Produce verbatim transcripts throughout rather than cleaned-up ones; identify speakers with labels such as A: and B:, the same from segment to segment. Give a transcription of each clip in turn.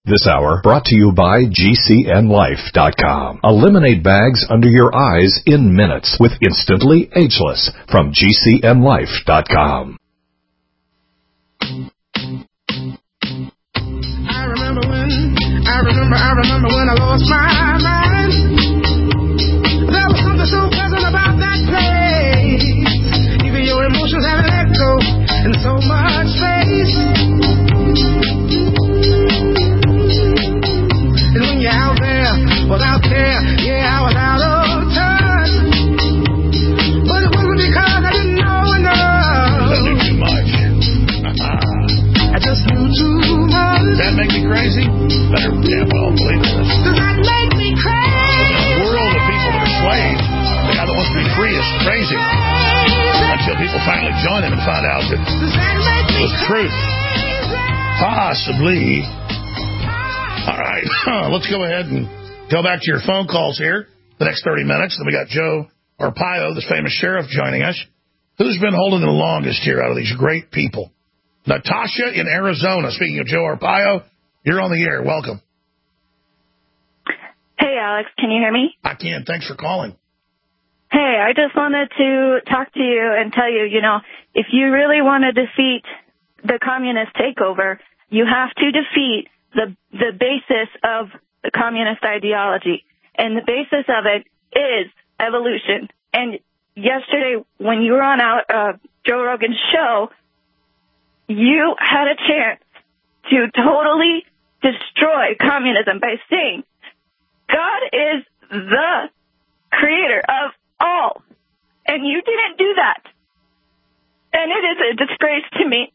A: This hour brought to you by G C N Life dot com. Eliminate bags under your eyes in minutes with Instantly Ageless from G C N Life dot com.
B: I remember when, I remember, I remember when I lost my mind. There was something so pleasant about that place. Even your emotions have an echo in so much space. And when you're out there, without care, yeah, I was out of touch. But it wasn't because I didn't know enough.
C: I knew too much.
B: I just knew too much.
C: Does that make me crazy? Better, yeah, well, believe this.
B: Does that make me crazy?
C: The world of people that are slaves, the guy that wants to be free is crazy. Until people finally join him and find out that it was truth. Possibly. All right, let's go ahead and go back to your phone calls here the next thirty minutes. Then we got Joe Arpaio, this famous sheriff, joining us. Who's been holding the longest here out of these great people? Natasha in Arizona. Speaking of Joe Arpaio, you're on the air. Welcome.
D: Hey, Alex, can you hear me?
C: I can. Thanks for calling.
D: Hey, I just wanted to talk to you and tell you, you know, if you really want to defeat the communist takeover, you have to defeat the the basis of the communist ideology. And the basis of it is evolution. And yesterday, when you were on out, uh, Joe Rogan's show, you had a chance to totally destroy communism by saying God is the creator of all. And you didn't do that. And it is a disgrace to me.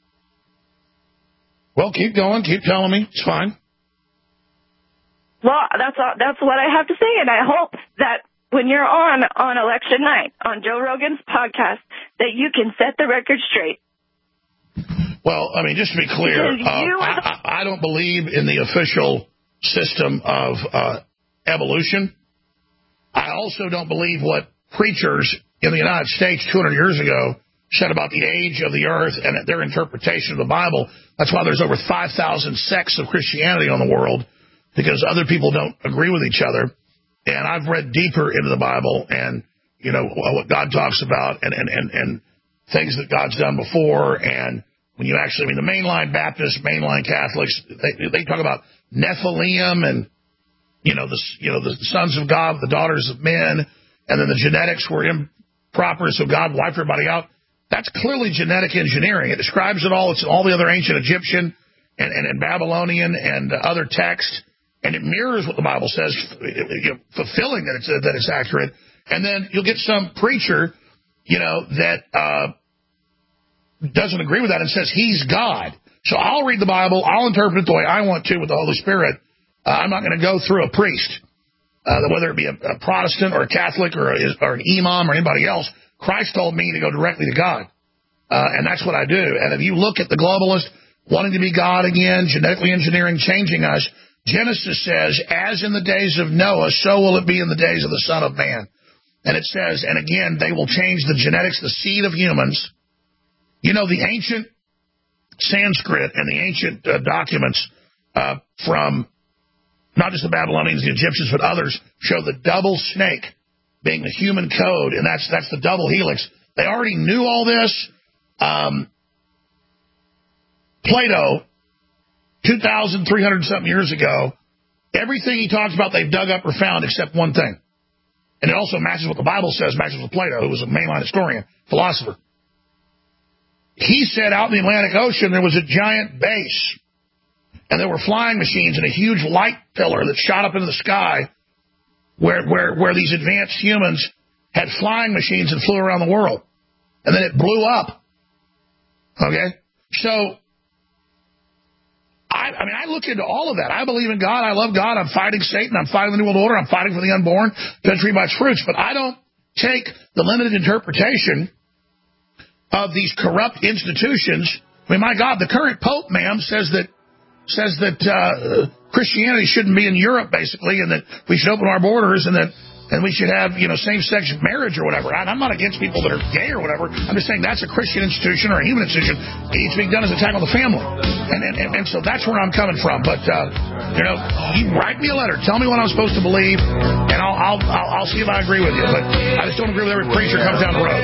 C: Well, keep going. Keep telling me. It's fine.
D: Well, that's all, that's what I have to say, and I hope that when you're on on election night on Joe Rogan's podcast, that you can set the record straight.
C: Well, I mean, just to be clear, uh, I, I, I don't believe in the official system of uh, evolution. I also don't believe what preachers in the United States two hundred years ago said about the age of the earth and their interpretation of the Bible. That's why there's over five thousand sects of Christianity on the world, because other people don't agree with each other. And I've read deeper into the Bible and, you know, what God talks about and, and, and, and things that God's done before. And when you actually, I mean, the mainline Baptists, mainline Catholics, they, they talk about Nephilim and, you know, the, you know, the sons of God, the daughters of men, and then the genetics were improper, so God wiped everybody out. That's clearly genetic engineering. It describes it all. It's all the other ancient Egyptian and, and, and Babylonian and other texts, and it mirrors what the Bible says, you know, fulfilling that it's that it's accurate. And then you'll get some preacher, you know, that uh, doesn't agree with that and says he's God. So I'll read the Bible, I'll interpret it the way I want to with the Holy Spirit. Uh, I'm not going to go through a priest, uh, whether it be a, a Protestant or a Catholic or, a, or an imam or anybody else. Christ told me to go directly to God, uh, and that's what I do. And if you look at the globalist wanting to be God again, genetically engineering, changing us, Genesis says, as in the days of Noah, so will it be in the days of the Son of Man. And it says, and again, they will change the genetics, the seed of humans. You know, the ancient Sanskrit and the ancient uh, documents uh, from not just the Babylonians, the Egyptians, but others show the double snake being the human code, and that's that's the double helix. They already knew all this. Um, Plato, two thousand three hundred something years ago, everything he talks about they've dug up or found except one thing. And it also matches what the Bible says, matches with Plato, who was a mainline historian, philosopher. He said out in the Atlantic Ocean there was a giant base, and there were flying machines and a huge light pillar that shot up into the sky where where where these advanced humans had flying machines and flew around the world. And then it blew up. Okay? So, I, I mean, I look into all of that. I believe in God. I love God. I'm fighting Satan. I'm fighting the New World Order. I'm fighting for the unborn. Judge tree by its fruits. But I don't take the limited interpretation of these corrupt institutions. I mean, my God, the current Pope, ma'am, says that says that uh, Christianity shouldn't be in Europe, basically, and that we should open our borders, and that and we should have, you know, same-sex marriage or whatever. I, I'm not against people that are gay or whatever. I'm just saying that's a Christian institution or a human institution. It's being done as a attack on the family. And, and, and, and so that's where I'm coming from. But, uh, you know, you write me a letter. Tell me what I'm supposed to believe, and I'll, I'll, I'll, I'll see if I agree with you. But I just don't agree with every preacher comes down the road.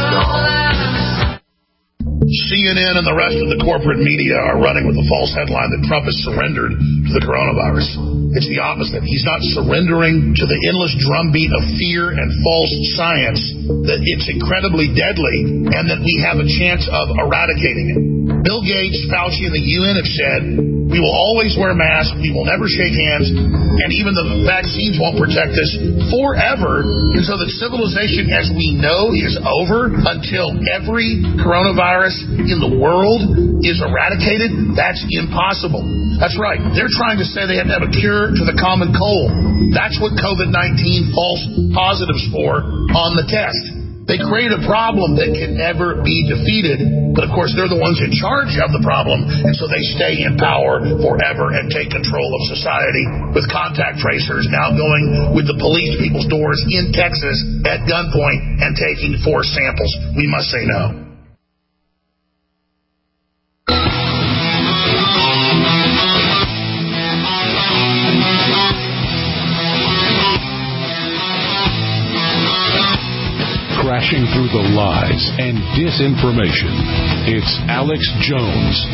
C: C N N and the rest of the corporate media are running with the false headline that Trump has surrendered to the coronavirus. It's the opposite. He's not surrendering to the endless drumbeat of fear and false science that it's incredibly deadly and that we have a chance of eradicating it. Bill Gates, Fauci, and the U N have said, we will always wear masks, we will never shake hands, and even the vaccines won't protect us forever. And so that civilization as we know is over until every coronavirus in the world is eradicated. That's impossible. That's right. They're trying to say they have to have a cure to the common cold. That's what COVID nineteen false positives for on the test. They create a problem that can never be defeated, but of course they're the ones in charge of the problem, and so they stay in power forever and take control of society with contact tracers now going with the police to people's doors in Texas at gunpoint and taking forced samples. We must say no.
A: Crashing through the lies and disinformation. It's Alex Jones.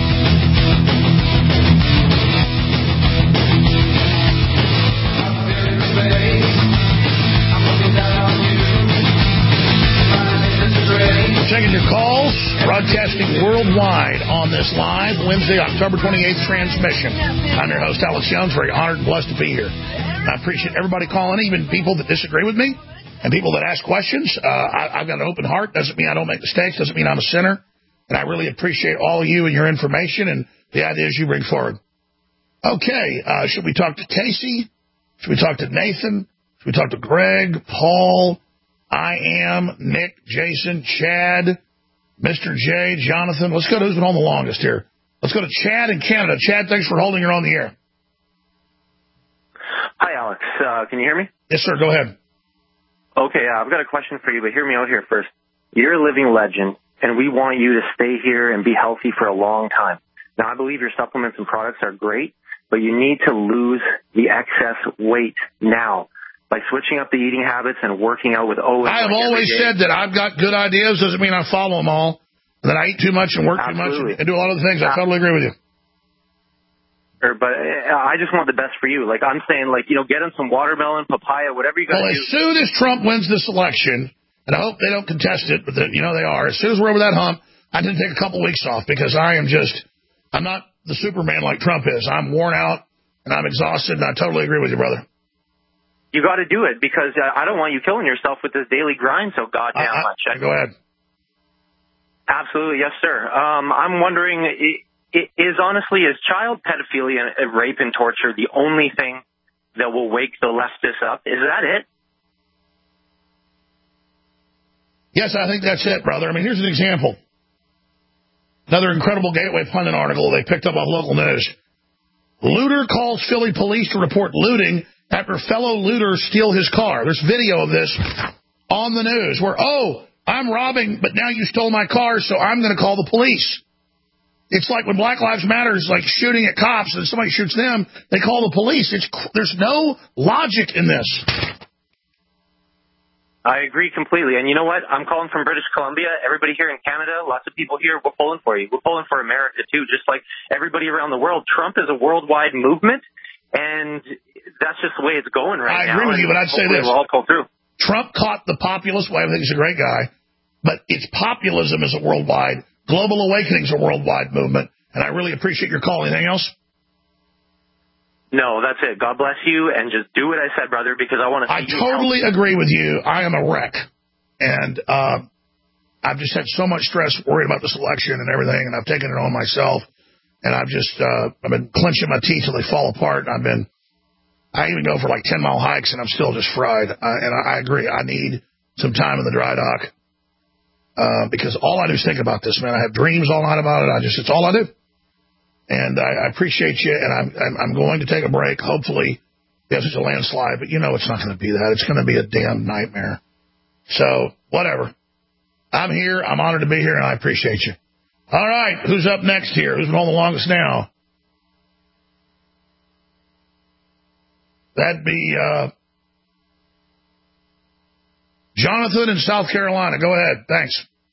C: We're taking your calls, broadcasting worldwide on this live Wednesday, October twenty-eighth transmission. I'm your host, Alex Jones. Very honored and blessed to be here. I appreciate everybody calling, even people that disagree with me. And people that ask questions, uh, I, I've got an open heart. Doesn't mean I don't make mistakes. Doesn't mean I'm a sinner. And I really appreciate all of you and your information and the ideas you bring forward. Okay, uh, should we talk to Casey? Should we talk to Nathan? Should we talk to Greg, Paul, I am, Nick, Jason, Chad, Mister J, Jonathan? Let's go to who's been on the longest here. Let's go to Chad in Canada. Chad, thanks for holding. You're on the air.
E: Hi, Alex. Uh, can you hear me?
C: Yes, sir. Go ahead.
E: Okay, uh, I've got a question for you, but hear me out here first. You're a living legend, and we want you to stay here and be healthy for a long time. Now, I believe your supplements and products are great, but you need to lose the excess weight now by switching up the eating habits and working out with Owen.
C: I have always said that I've got good ideas. Doesn't mean I follow them all. That I eat too much and work
E: Absolutely.
C: too much and do a lot of the things. I totally agree with you.
E: But I just want the best for you. Like, I'm saying, like, you know, get him some watermelon, papaya, whatever you got to
C: well,
E: do.
C: Well, as soon as Trump wins this election, and I hope they don't contest it, but, the, you know, they are. As soon as we're over that hump, I didn't take a couple weeks off because I am just, I'm not the Superman like Trump is. I'm worn out, and I'm exhausted, and I totally agree with you, brother.
E: You got to do it because uh, I don't want you killing yourself with this daily grind so goddamn
C: I, I,
E: much. I,
C: go ahead.
E: Absolutely, yes, sir. Um, I'm wondering... It, It is honestly, is child pedophilia, rape, and torture the only thing that will wake the leftists up? Is that it?
C: Yes, I think that's it, brother. I mean, here's an example. Another incredible Gateway Pundit article they picked up on local news. Looter calls Philly police to report looting after fellow looters steal his car. There's video of this on the news where, oh, I'm robbing, but now you stole my car, so I'm going to call the police. It's like when Black Lives Matter is like shooting at cops and somebody shoots them, they call the police. It's There's no logic in this.
E: I agree completely. And you know what? I'm calling from British Columbia. Everybody here in Canada, lots of people here, we're pulling for you. We're pulling for America, too, just like everybody around the world. Trump is a worldwide movement, and that's just the way it's going right
C: I
E: now.
C: I agree with you, but I'd say this.
E: We'll all pull through.
C: Trump caught the populist wave. I think he's a great guy. But it's populism is a worldwide. Global Awakening is a worldwide movement, and I really appreciate your call. Anything else?
E: No, that's it. God bless you, and just do what I said, brother, because I want to see
C: I
E: you
C: totally
E: help.
C: agree with you. I am a wreck, and uh, I've just had so much stress worried about this election and everything, and I've taken it on myself, and I've just uh, I've been clenching my teeth till they fall apart, and I've been I even go for like ten mile hikes, and I'm still just fried, uh, and I, I agree. I need some time in the dry dock. Uh, because all I do is think about this, man. I have dreams all night about it. I just, it's all I do. And I, I appreciate you, and I'm, I'm, I'm going to take a break, hopefully, we have such a landslide, but you know it's not going to be that. It's going to be a damn nightmare. So, whatever. I'm here. I'm honored to be here, and I appreciate you. All right, who's up next here? Who's been on the longest now? That'd be uh, Jonathan in South Carolina. Go ahead. Thanks.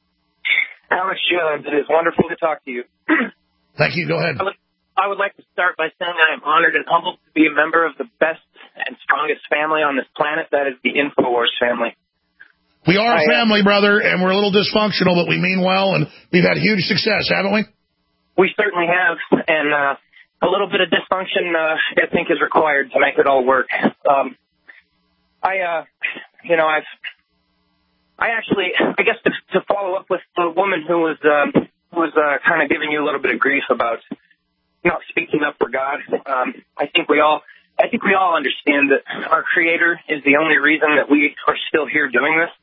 F: Alex Jones, it is wonderful to talk to you.
C: Thank you. Go ahead.
F: I would, I would like to start by saying I am honored and humbled to be a member of the best and strongest family on this planet. That is the InfoWars family.
C: We are a
F: I,
C: family, brother, and we're a little dysfunctional, but we mean well, and we've had huge success, haven't we?
F: We certainly have, and uh, a little bit of dysfunction, uh, I think, is required to make it all work. Um, I, uh, you know, I've, I actually, I guess to, to follow up with the woman who was, um, who was uh, kind of giving you a little bit of grief about not speaking up for God. Um, I think we all, I think we all understand that our Creator is the only reason that we are still here doing this.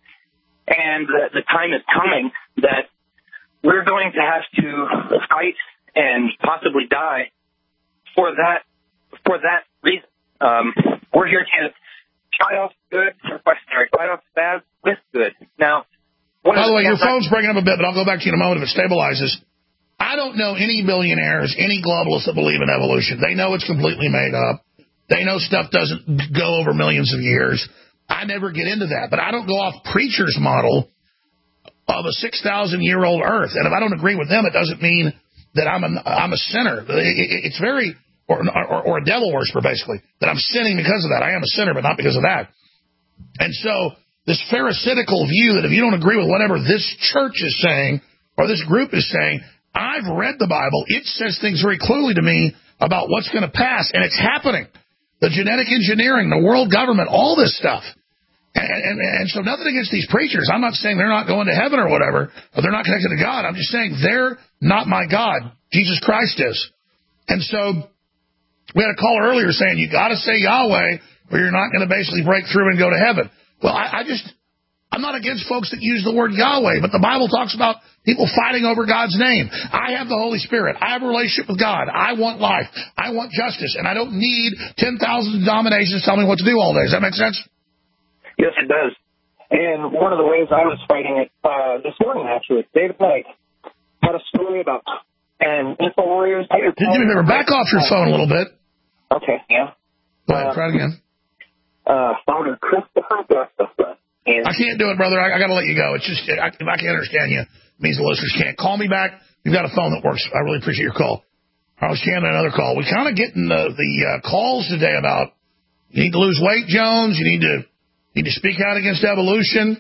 F: And the, the time is coming that we're going to have to fight and possibly die for that for that reason. Um, we're here to fight off good, sorry, fight off bad with good. Now,
C: by the way, your phone's breaking up a bit, but I'll go back to you in a moment if it stabilizes. I don't know any billionaires, any globalists that believe in evolution. They know it's completely made up. They know stuff doesn't go over millions of years. I never get into that, but I don't go off preacher's model of a six thousand year old Earth. And if I don't agree with them, it doesn't mean that I'm a, I'm a sinner. It's very, or, or, or a devil worshiper, basically, that I'm sinning because of that. I am a sinner, but not because of that. And so this pharisaical view that if you don't agree with whatever this church is saying or this group is saying, I've read the Bible. It says things very clearly to me about what's going to pass, and it's happening. The genetic engineering, the world government, all this stuff. And, and, and so nothing against these preachers. I'm not saying they're not going to heaven or whatever, or they're not connected to God. I'm just saying they're not my God. Jesus Christ is. And so we had a caller earlier saying you got to say Yahweh or you're not going to basically break through and go to heaven. Well, I, I just, I'm not against folks that use the word Yahweh, but the Bible talks about people fighting over God's name. I have the Holy Spirit. I have a relationship with God. I want life. I want justice. And I don't need ten thousand denominations telling me what to do all day. Does that make sense?
F: Yes, it does. And one of the ways I was fighting it uh, this morning, actually, David Knight had a story about and InfoWarriors.
C: Do me a favor, back off your phone a little bit.
F: Okay, yeah.
C: Go ahead,
F: uh,
C: try it again.
F: Uh, founder Christopher Gustafson. And
C: I can't do it, brother. I, I got to let you go. It's just, I, if I can't understand you, it means the listeners can't. Call me back. You've got a phone that works. I really appreciate your call. I was chanting another call. We kind of getting the, the uh, calls today about you need to lose weight, Jones. You need to need to speak out against evolution.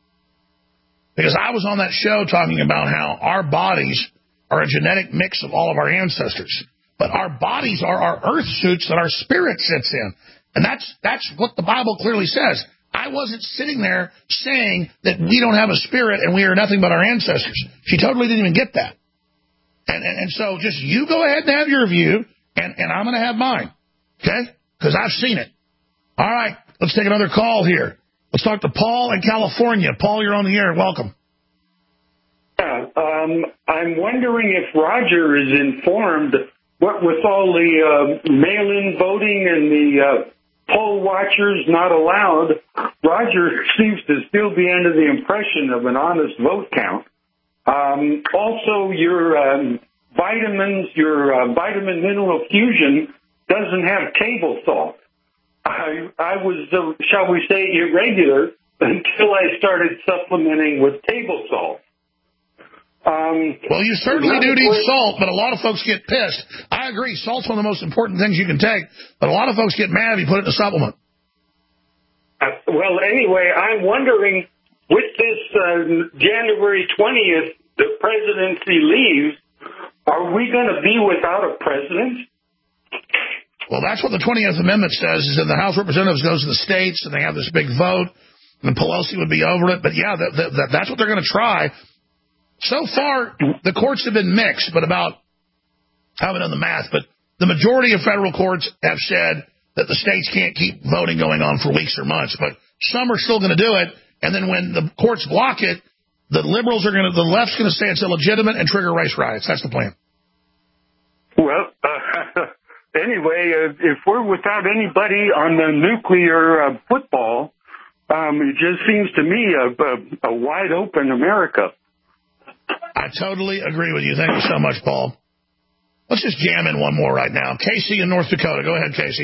C: Because I was on that show talking about how our bodies are a genetic mix of all of our ancestors. But our bodies are our earth suits that our spirit sits in. And that's that's what the Bible clearly says. I wasn't sitting there saying that we don't have a spirit and we are nothing but our ancestors. She totally didn't even get that. And and, and so just you go ahead and have your view, and, and I'm going to have mine. Okay? Because I've seen it. All right. Let's take another call here. Let's talk to Paul in California. Paul, you're on the air. Welcome.
G: Yeah, um, I'm wondering if Roger is informed what with all the uh, mail-in voting and the uh, poll watchers not allowed. Roger seems to still be under the impression of an honest vote count. Um, also, your um, vitamins, your uh, vitamin mineral fusion doesn't have table salt. I, I was, uh, shall we say, irregular until I started supplementing with table salt. Um,
C: well, you certainly do need salt, but a lot of folks get pissed. I agree. Salt's one of the most important things you can take, but a lot of folks get mad if you put it in a supplement.
G: Uh, well, anyway, I'm wondering, with this uh, January twentieth, the presidency leaves, are we going to be without a president?
C: Well, that's what the twentieth Amendment says, is that the House of Representatives goes to the states, and they have this big vote, and Pelosi would be over it. But, yeah, that, that, that's what they're going to try. So far, the courts have been mixed, but about, I haven't done the math, but the majority of federal courts have said that the states can't keep voting going on for weeks or months. But some are still going to do it, and then when the courts block it, the liberals are going to, the left's going to say it's illegitimate and trigger race riots. That's the plan.
G: Well, uh, anyway, uh, if we're without anybody on the nuclear uh, football, um, it just seems to me a, a, a wide open America.
C: I totally agree with you. Thank you so much, Paul. Let's just jam in one more right now. Casey in North Dakota. Go ahead, Casey.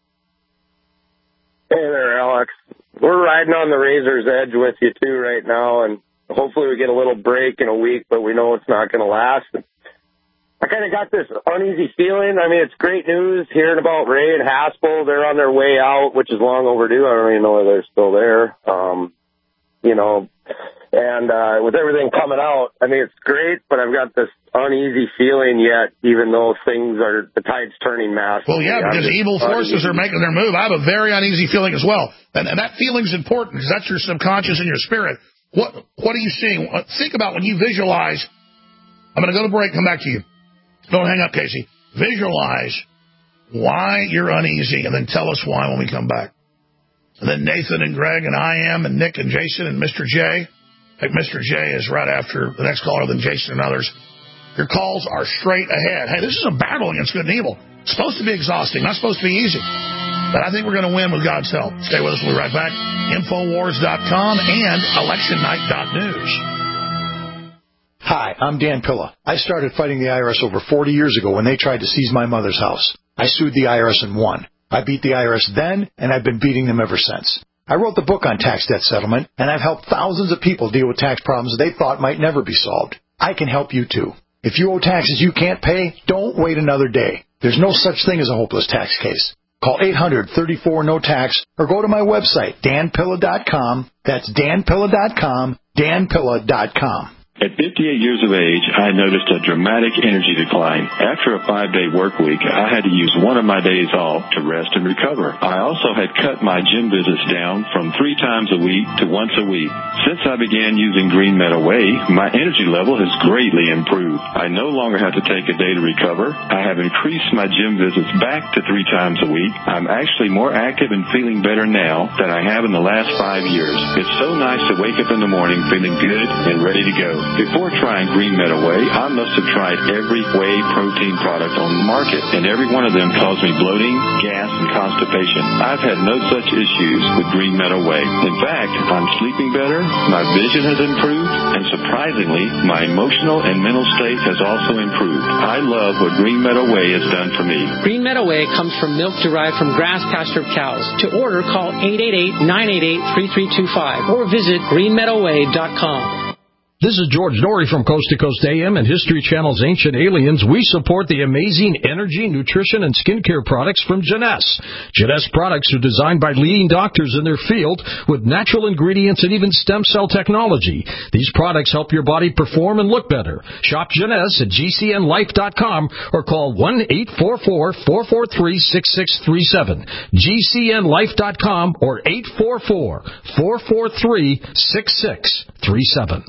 H: Hey there, Alex. We're riding on the razor's edge with you, too, right now, and hopefully we get a little break in a week, but we know it's not going to last. I kind of got this uneasy feeling. I mean, it's great news hearing about Ray and Haspel. They're on their way out, which is long overdue. I don't even know whether they're still there. Um, you know, and uh, with everything coming out, I mean, it's great, but I've got this uneasy feeling yet, even though things are, the tide's turning massively.
C: Well, yeah, because evil forces
H: uneasy.
C: are making their move. I have a very uneasy feeling as well. And, and that feeling's important because that's your subconscious and your spirit. What What are you seeing? Think about when you visualize. I'm going to go to break, come back to you. Don't hang up, Casey. Visualize why you're uneasy, and then tell us why when we come back. And then Nathan and Greg and I am and Nick and Jason and Mister J. I think Mister J is right after the next caller, then Jason and others. Your calls are straight ahead. Hey, this is a battle against good and evil. It's supposed to be exhausting, not supposed to be easy. But I think we're going to win with God's help. Stay with us. We'll be right back. Infowars dot com and election night dot news.
I: Hi, I'm Dan Pilla. I started fighting the I R S over forty years ago when they tried to seize my mother's house. I sued the I R S and won. I beat the I R S then, and I've been beating them ever since. I wrote the book on tax debt settlement, and I've helped thousands of people deal with tax problems they thought might never be solved. I can help you, too. If you owe taxes you can't pay, don't wait another day. There's no such thing as a hopeless tax case. Call eight hundred, thirty-four, no tax or go to my website, dan pilla dot com. That's dan pilla dot com, dan pilla dot com.
J: At fifty-eight years of age, I noticed a dramatic energy decline. After a five-day work week, I had to use one of my days off to rest and recover. I also had cut my gym visits down from three times a week to once a week. Since I began using Green Meadow Whey, my energy level has greatly improved. I no longer have to take a day to recover. I have increased my gym visits back to three times a week. I'm actually more active and feeling better now than I have in the last five years. It's so nice to wake up in the morning feeling good and ready to go. Before trying Green Meadow Whey, I must have tried every whey protein product on the market, and every one of them caused me bloating, gas, and constipation. I've had no such issues with Green Meadow Whey. In fact, I'm sleeping better, my vision has improved, and surprisingly, my emotional and mental state has also improved. I love what Green Meadow Whey has done for me.
K: Green Meadow Whey comes from milk derived from grass-pastured cows. To order, call eight eight eight, nine eight eight, three three two five or visit green meadow whey dot com.
L: This is George Norrie from Coast to Coast A M and History Channel's Ancient Aliens. We support the amazing energy, nutrition, and skincare products from Jeunesse. Jeunesse products are designed by leading doctors in their field with natural ingredients and even stem cell technology. These products help your body perform and look better. Shop Jeunesse at G C N life dot com or call one eight four four, four four three, six six three seven. G C N life dot com or eight four four, four four three, six six three seven.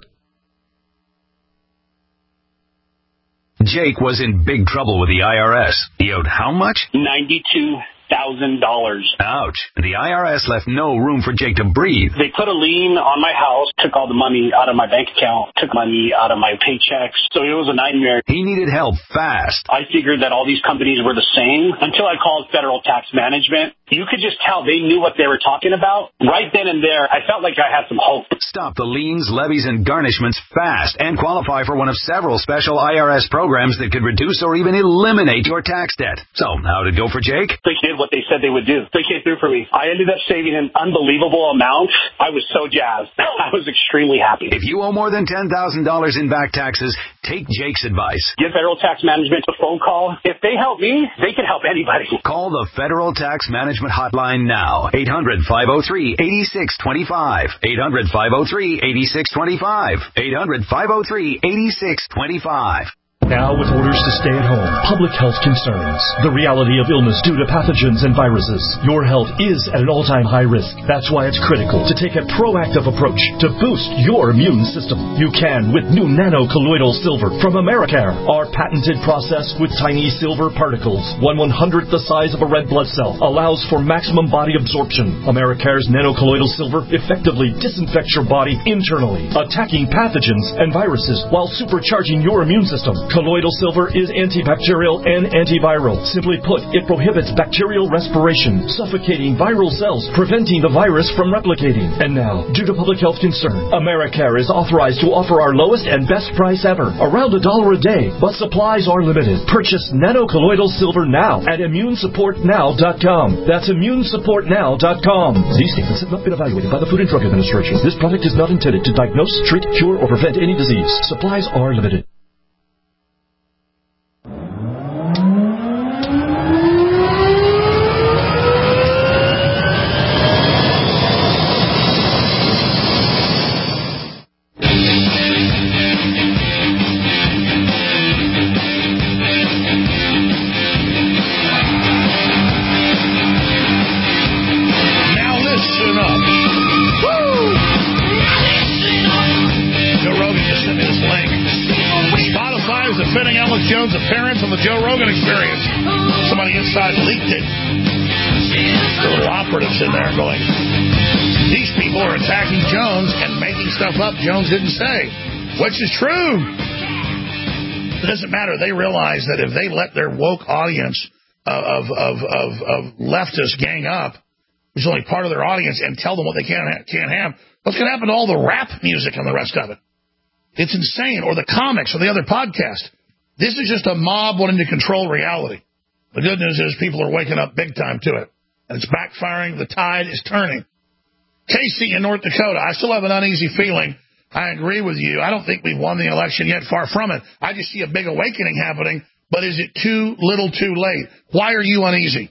M: Jake was in big trouble with the I R S. He owed how much?
N: ninety-two thousand dollars.
M: Ouch. The I R S left no room for Jake to breathe.
N: They put a lien on my house, took all the money out of my bank account, took money out of my paychecks. So it was a nightmare.
M: He needed help fast.
N: I figured that all these companies were the same until I called Federal Tax Management. You could just tell they knew what they were talking about. Right then and there, I felt like I had some hope.
M: Stop the liens, levies, and garnishments fast and qualify for one of several special I R S programs that could reduce or even eliminate your tax debt. So, how did it go for Jake?
N: They did what they said they would do. They came through for me. I ended up saving an unbelievable amount. I was so jazzed. I was extremely happy.
M: If you owe more than ten thousand dollars in back taxes, take Jake's advice.
N: Give Federal Tax Management a phone call. If they help me, they can help anybody.
M: Call the Federal Tax Management Hotline now. eight hundred, five oh three, eight six two five. eight hundred, five oh three, eight six two five. eight hundred, five oh three, eight six two five.
O: Now with orders to stay at home, public health concerns, the reality of illness due to pathogens and viruses. Your health is at an all-time high risk. That's why it's critical to take a proactive approach to boost your immune system. You can with new nano-colloidal silver from Americare. Our patented process with tiny silver particles, one one-hundredth the size of a red blood cell, allows for maximum body absorption. Americare's nano-colloidal silver effectively disinfects your body internally, attacking pathogens and viruses while supercharging your immune system. Colloidal silver is antibacterial and antiviral. Simply put, it prohibits bacterial respiration, suffocating viral cells, preventing the virus from replicating. And now, due to public health concern, Americare is authorized to offer our lowest and best price ever, around a dollar a day, but supplies are limited. Purchase Nano Colloidal Silver now at immune support now dot com. That's immune support now dot com. These statements have not been evaluated by the Food and Drug Administration. This product is not intended to diagnose, treat, cure, or prevent any disease. Supplies are limited.
C: Jones' appearance on the Joe Rogan Experience. Somebody inside leaked it. There were operatives in there going, these people are attacking Jones and making stuff up Jones didn't say, which is true. It doesn't matter. They realize that if they let their woke audience of, of, of, of leftists gang up, which is only part of their audience, and tell them what they can't, can't have, what's going to happen to all the rap music and the rest of it? It's insane. Or the comics or the other podcast. This is just a mob wanting to control reality. The good news is people are waking up big time to it. And it's backfiring. The tide is turning. Casey in North Dakota, I still have an uneasy feeling. I agree with you. I don't think we've won the election yet. Far from it. I just see a big awakening happening. But is it too little too late? Why are you uneasy?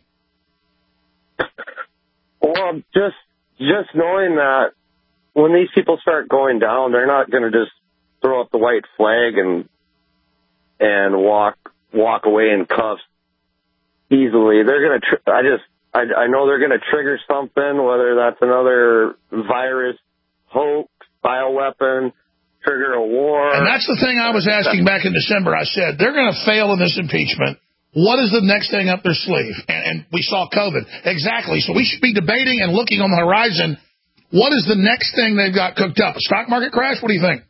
H: Well, just just knowing that when these people start going down, they're not going to just throw up the white flag and and walk walk away in cuffs easily. They're going to, tr- I just, I, I know they're going to trigger something, whether that's another virus, hoax, bioweapon, trigger a war.
C: And that's the thing I was asking back in December. I said, they're going to fail in this impeachment. What is the next thing up their sleeve? And, and we saw COVID. Exactly. So we should be debating and looking on the horizon. What is the next thing they've got cooked up? A stock market crash? What do you think?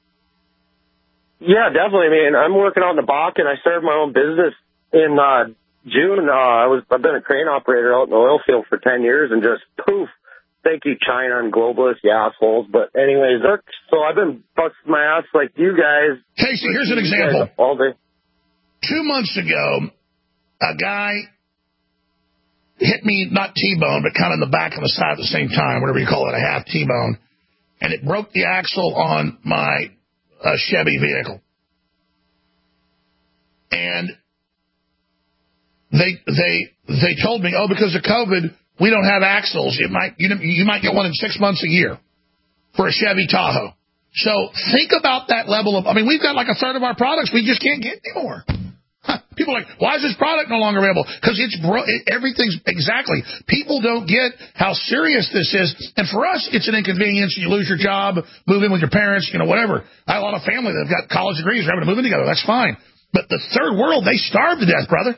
H: Yeah, definitely. I mean, I'm working on the Bakken. I started my own business in uh, June. Uh, I was I've been a crane operator out in the oil field for ten years, and just poof. Thank you, China and globalists, you assholes. But anyways, so I've been busting my ass like you guys.
C: Casey, here's an example.
H: All day.
C: Two months ago, a guy hit me, not T-bone, but kind of in the back and the side at the same time, whatever you call it, a half T-bone, and it broke the axle on my a Chevy vehicle. And they they they told me, oh, because of COVID, we don't have axles. It might you, you might get one in six months a year for a Chevy Tahoe. So think about that level of, I mean, we've got like a third of our products we just can't get anymore. People are like, why is this product no longer available? Because it's bro- it, everything's exactly. People don't get how serious this is. And for us, it's an inconvenience. You lose your job, move in with your parents, you know, whatever. I have a lot of family that have got college degrees, they're having to move in together. That's fine. But the third world, they starve to death, brother.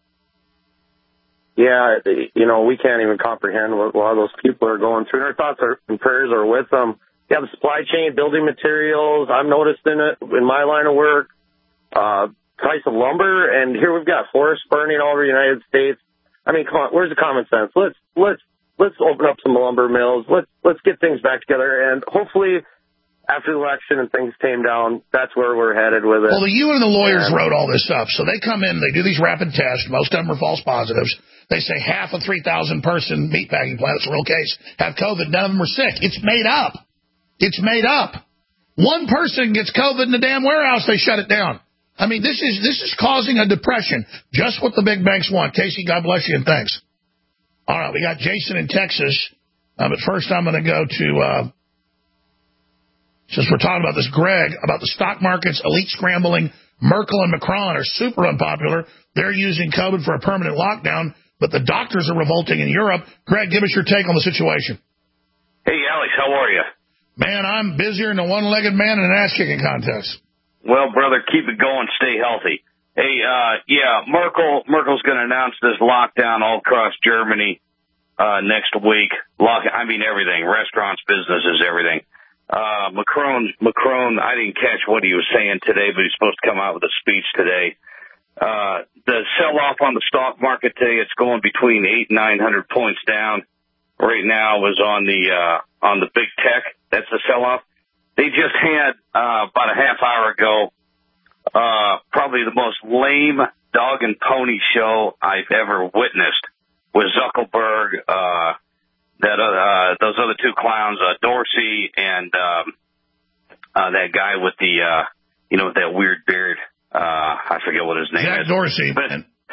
H: Yeah, you know, we can't even comprehend what a lot of those people are going through. And our thoughts are, and prayers are with them. Yeah, the supply chain, building materials, I'm noticing it in my line of work. Uh, price of lumber, and here we've got forests burning all over the United States. I mean, come on, where's the common sense? Let's let's let's open up some lumber mills. Let's let's get things back together, and hopefully, after the election and things tame down, that's where we're headed with it.
C: Well, the you and the lawyers and, wrote all this up, so they come in, they do these rapid tests. Most of them are false positives. They say half a three thousand person meatpacking plant, that's a real case, have COVID. None of them were sick. It's made up. It's made up. One person gets COVID in the damn warehouse, they shut it down. I mean, this is this is causing a depression. Just what the big banks want. Casey, God bless you, and thanks. All right, we got Jason in Texas. Uh, but first I'm going to go to, uh, since we're talking about this, Greg, about the stock markets, elite scrambling. Merkel and Macron are super unpopular. They're using COVID for a permanent lockdown, but the doctors are revolting in Europe. Greg, give us your take on the situation.
P: Hey, Alex, how are you?
C: Man, I'm busier than a one-legged man in an ass-kicking contest.
P: Well, brother, keep it going. Stay healthy. Hey, uh, yeah, Merkel, Merkel's going to announce this lockdown all across Germany uh, next week. Lock, I mean, everything, restaurants, businesses, everything. uh, Macron, Macron, I didn't catch what he was saying today, but he's supposed to come out with a speech today. Uh, the sell-off on the stock market today, it's going between eight and nine hundred points down. Right now was on the, uh, on the big tech. That's the sell-off. They just had, uh, about a half hour ago, uh, probably the most lame dog and pony show I've ever witnessed with Zuckerberg, uh, that, uh, those other two clowns, uh, Dorsey and, um, uh, that guy with the, uh, you know, with that weird beard. Uh, I forget what his name
C: Jack
P: is.
C: Dorsey.
P: But,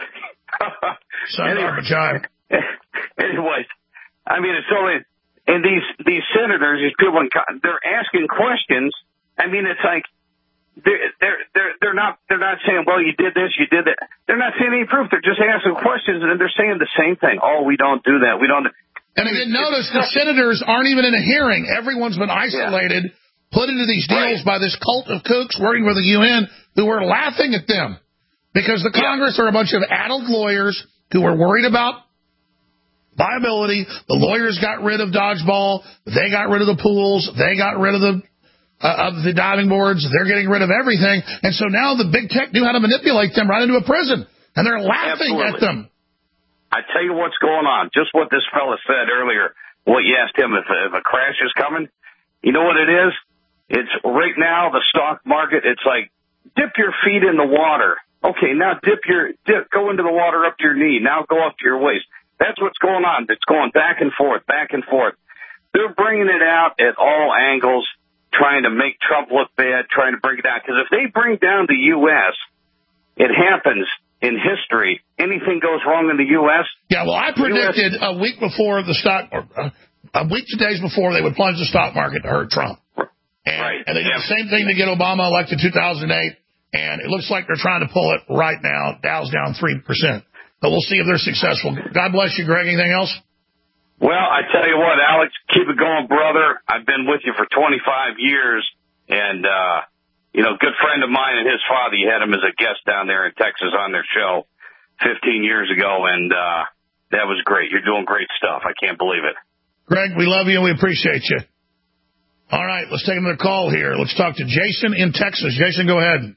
C: Son of a giant.
P: Anyways, I mean, it's only, and these, these senators, these people, in, they're asking questions. I mean, it's like, they're, they're, they're, they're not, they're not saying, well, you did this, you did that. They're not saying any proof. They're just asking questions, and they're saying the same thing. Oh, we don't do that. We don't.
C: And again, notice the senators aren't even in a hearing. Everyone's been isolated, yeah. put into these deals right. by this cult of kooks working for the U N who are laughing at them because the Congress yeah. are a bunch of addled lawyers who are worried about liability. The lawyers got rid of dodgeball. They got rid of the pools. They got rid of the uh, of the diving boards. They're getting rid of everything. And so now the big tech knew how to manipulate them right into a prison. And they're laughing
P: Absolutely.
C: at them.
P: I tell you what's going on. Just what this fella said earlier, what you asked him if, if a crash is coming. You know what it is? It's right now, the stock market, it's like, dip your feet in the water. Okay, now dip your, dip, go into the water up to your knee. Now go up to your waist. That's what's going on. It's going back and forth, back and forth. They're bringing it out at all angles, trying to make Trump look bad, trying to bring it down. Because if they bring down the U S, it happens in history. Anything goes wrong in the U S?
C: Yeah, well, I predicted a week before the stock, or uh, a week to days before, they would plunge the stock market to hurt Trump. And,
P: right.
C: and they did the same thing to get Obama elected in two thousand eight, and it looks like they're trying to pull it right now. Dow's down three percent. But we'll see if they're successful. God bless you, Greg. Anything else?
P: Well, I tell you what, Alex, keep it going, brother. I've been with you for twenty-five years, and, uh, you know, good friend of mine and his father, you had him as a guest down there in Texas on their show fifteen years ago, and uh, that was great. You're doing great stuff. I can't believe it.
C: Greg, we love you and we appreciate you. All right, let's take another call here. Let's talk to Jason in Texas. Jason, go ahead.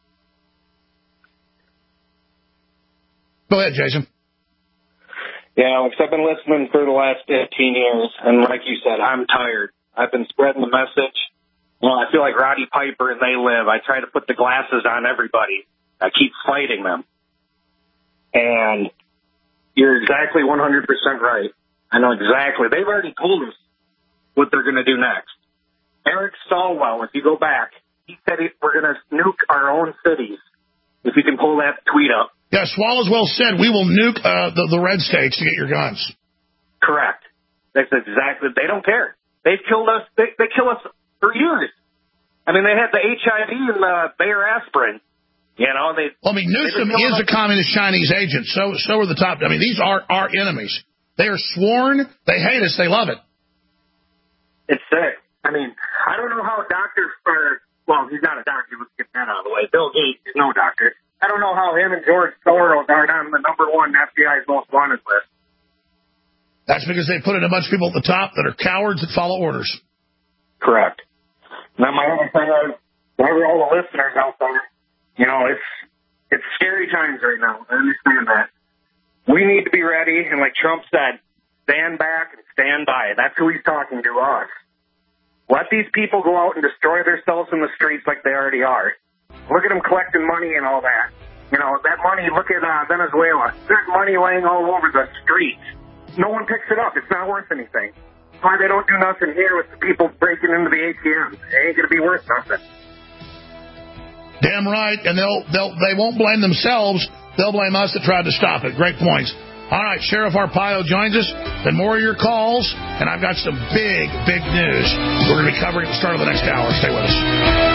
C: Go ahead, Jason.
Q: Yeah, Alex, I've been listening for the last fifteen years, and like you said, I'm tired. I've been spreading the message. Well, I feel like Roddy Piper and They Live. I try to put the glasses on everybody. I keep fighting them. And you're exactly one hundred percent right. I know exactly. They've already told us what they're going to do next. Eric Swalwell, if you go back, he said he, we're going to nuke our own cities. If you can pull that tweet up.
C: Yeah, Swalwell said we will nuke uh, the, the red states to get your guns.
Q: Correct. That's exactly. They don't care. They've killed us. They, they kill us for years. I mean, they had the H I V and the Bayer aspirin. You know, they.
C: Well, I mean, Newsom is a communist Chinese agent. So, so are the top. I mean, these are our enemies. They are sworn. They hate us. They love it.
Q: It's sick. I mean, I don't know how doctors are. Well, he's not a doctor. Let's get that out of the way. Bill Gates is no doctor. I don't know how him and George Soros aren't on the number one F B I's most wanted list.
C: That's because they put in a bunch of people at the top that are cowards that follow orders.
Q: Correct. Now, my other thing is, whenever all the listeners out there, you know, it's it's scary times right now. I understand that. We need to be ready, and like Trump said, stand back and stand by. That's who he's talking to us. Let these people go out and destroy themselves in the streets like they already are. Look at them collecting money and all that. You know, that money, look at uh, Venezuela. There's money laying all over the streets. No one picks it up. It's not worth anything. That's why they don't do nothing here with the people breaking into the A T Ms. It ain't going to be worth nothing.
C: Damn right, and they'll they'll they won't blame themselves. They'll blame us that tried to stop it. Great points. All right, Sheriff Arpaio joins us. Then more of your calls, and I've got some big, big news we're going to be covering at the start of the next hour. Stay with us.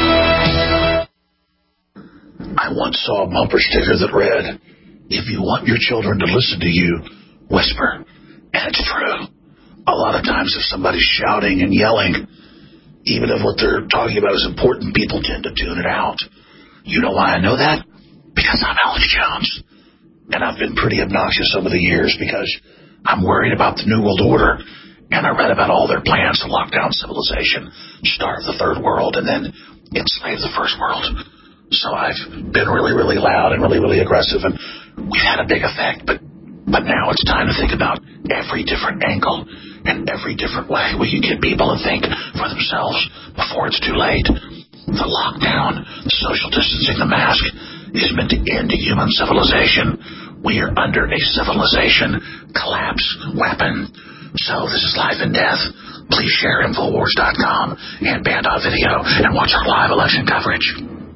R: I once saw a bumper sticker that read, "If you want your children to listen to you, whisper." And it's true. A lot of times if somebody's shouting and yelling, even if what they're talking about is important, people tend to tune it out. You know why I know that? Because I'm Alex Jones. And I've been pretty obnoxious over the years because I'm worried about the New World Order. And I read about all their plans to lock down civilization, starve the third world, and then enslave the first world. So I've been really, really loud and really, really aggressive, and we've had a big effect, but but now it's time to think about every different angle and every different way we can get people to think for themselves before it's too late. The lockdown, the social distancing, the mask is meant to end human civilization. We are under a civilization collapse weapon. So this is life and death. Please share Infowars dot com and Band On Video and watch our live election coverage.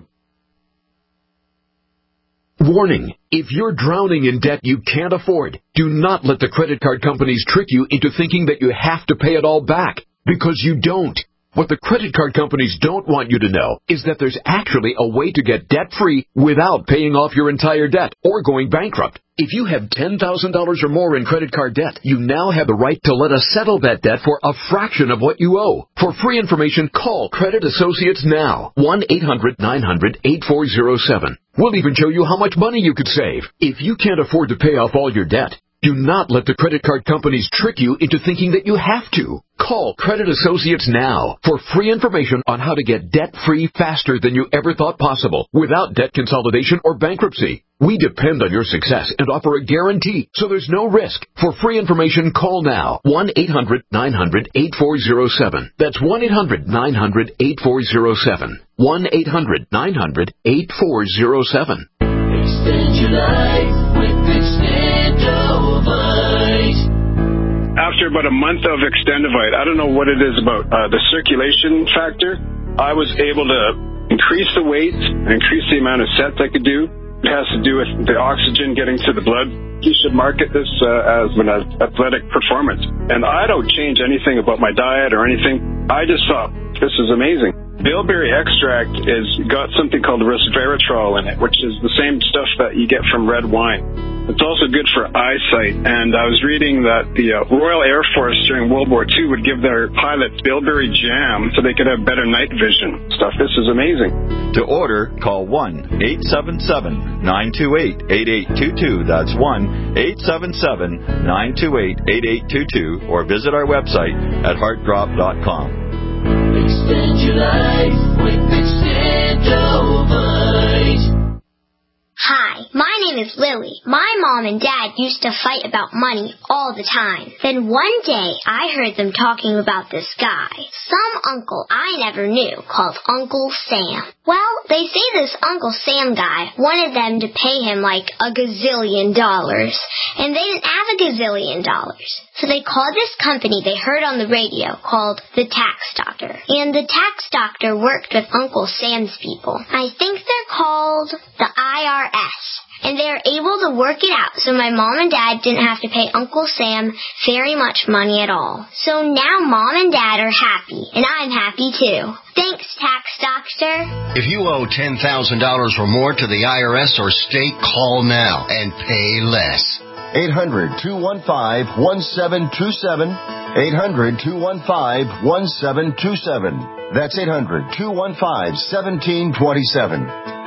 S: Warning, if you're drowning in debt you can't afford, do not let the credit card companies trick you into thinking that you have to pay it all back, because you don't. What the credit card companies don't want you to know is that there's actually a way to get debt-free without paying off your entire debt or going bankrupt. If you have ten thousand dollars or more in credit card debt, you now have the right to let us settle that debt for a fraction of what you owe. For free information, call Credit Associates now. one eight hundred nine hundred eight four zero seven. We'll even show you how much money you could save. If you can't afford to pay off all your debt, do not let the credit card companies trick you into thinking that you have to. Call Credit Associates now for free information on how to get debt-free faster than you ever thought possible without debt consolidation or bankruptcy. We depend on your success and offer a guarantee, so there's no risk. For free information, call now. one eight hundred nine hundred eight four zero seven. That's one eight hundred nine hundred eight four zero seven. one eight hundred nine hundred eight four zero seven.
B: Extend your life with Extendovite.
T: After about a month of Extendovite, I don't know what it is about uh, the circulation factor, I was able to increase the weight and increase the amount of sets I could do. It has to do with the oxygen getting to the blood. You should market this uh, as an athletic performance. And I don't change anything about my diet or anything. I just thought, this is amazing. Bilberry extract is got something called resveratrol in it, which is the same stuff that you get from red wine. It's also good for eyesight, and I was reading that the uh, Royal Air Force during World War Two would give their pilots bilberry jam so they could have better night vision. Stuff. This is amazing.
U: To order, call one eight seven seven nine two eight eight eight two two. That's one eight seven seven nine two eight eight eight two two, or visit our website at heart drop dot com.
B: Extend your life with Extendovite.
V: Hi, my name is Lily. My mom and dad used to fight about money all the time. Then one day, I heard them talking about this guy, some uncle I never knew, called Uncle Sam. Well, they say this Uncle Sam guy wanted them to pay him like a gazillion dollars, and they didn't have a gazillion dollars. So they called this company they heard on the radio called the Tax Doctor. And the Tax Doctor worked with Uncle Sam's people. I think they're called the I R S. And they were able to work it out so my mom and dad didn't have to pay Uncle Sam very much money at all. So now mom and dad are happy, and I'm happy too. Thanks, Tax Doctor.
W: If you owe ten thousand dollars or more to the I R S or state, call now and pay less.
X: eight hundred two one five one seven two seven. eight hundred two one five one seven two seven. That's eight hundred two one five one seven two seven.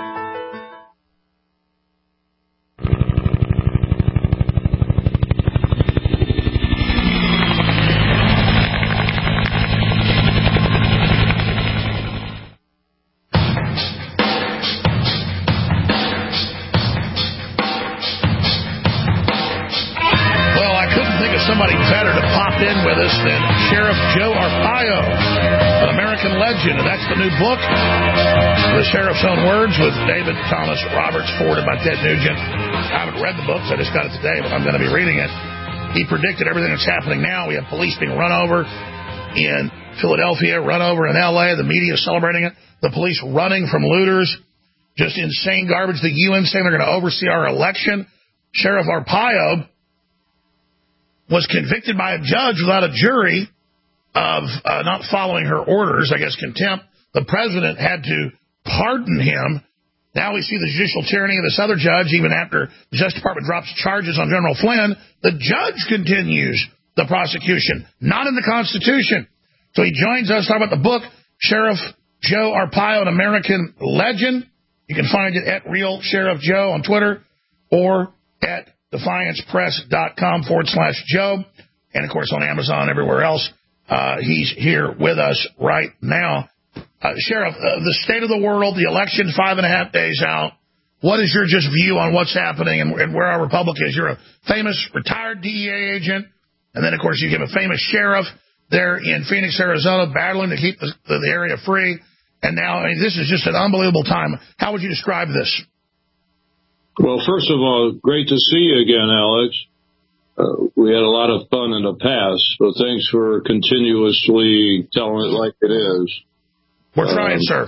C: Somebody better to pop in with us than Sheriff Joe Arpaio, an American legend. And that's the new book, The Sheriff's Own Words, with David Thomas Roberts, forwarded by Ted Nugent. I haven't read the book, so I just got it today, but I'm going to be reading it. He predicted everything that's happening now. We have police being run over in Philadelphia, run over in L A, the media celebrating it, the police running from looters, just insane garbage. The U N saying they're going to oversee our election. Sheriff Arpaio was convicted by a judge without a jury of uh, not following her orders, I guess contempt. The president had to pardon him. Now we see the judicial tyranny of this other judge. Even after the Justice Department drops charges on General Flynn, the judge continues the prosecution, not in the Constitution. So he joins us talking about the book, Sheriff Joe Arpaio, an American legend. You can find it at Real Sheriff Joe on Twitter or at defiance press dot com forward slash Joe. and, of course, on Amazon, everywhere else. Uh, he's here with us right now. Uh, Sheriff, uh, the state of the world, the election five and a half days out. What is your just view on what's happening and, and where our republic is? You're a famous retired D E A agent, and then, of course, you give a famous sheriff there in Phoenix, Arizona, battling to keep the, the area free. And now, I mean, this is just an unbelievable time. How would you describe this?
A: Well, first of all, great to see you again, Alex. Uh, we had a lot of fun in the past, so thanks for continuously telling it like it is.
C: We're trying, um, sir.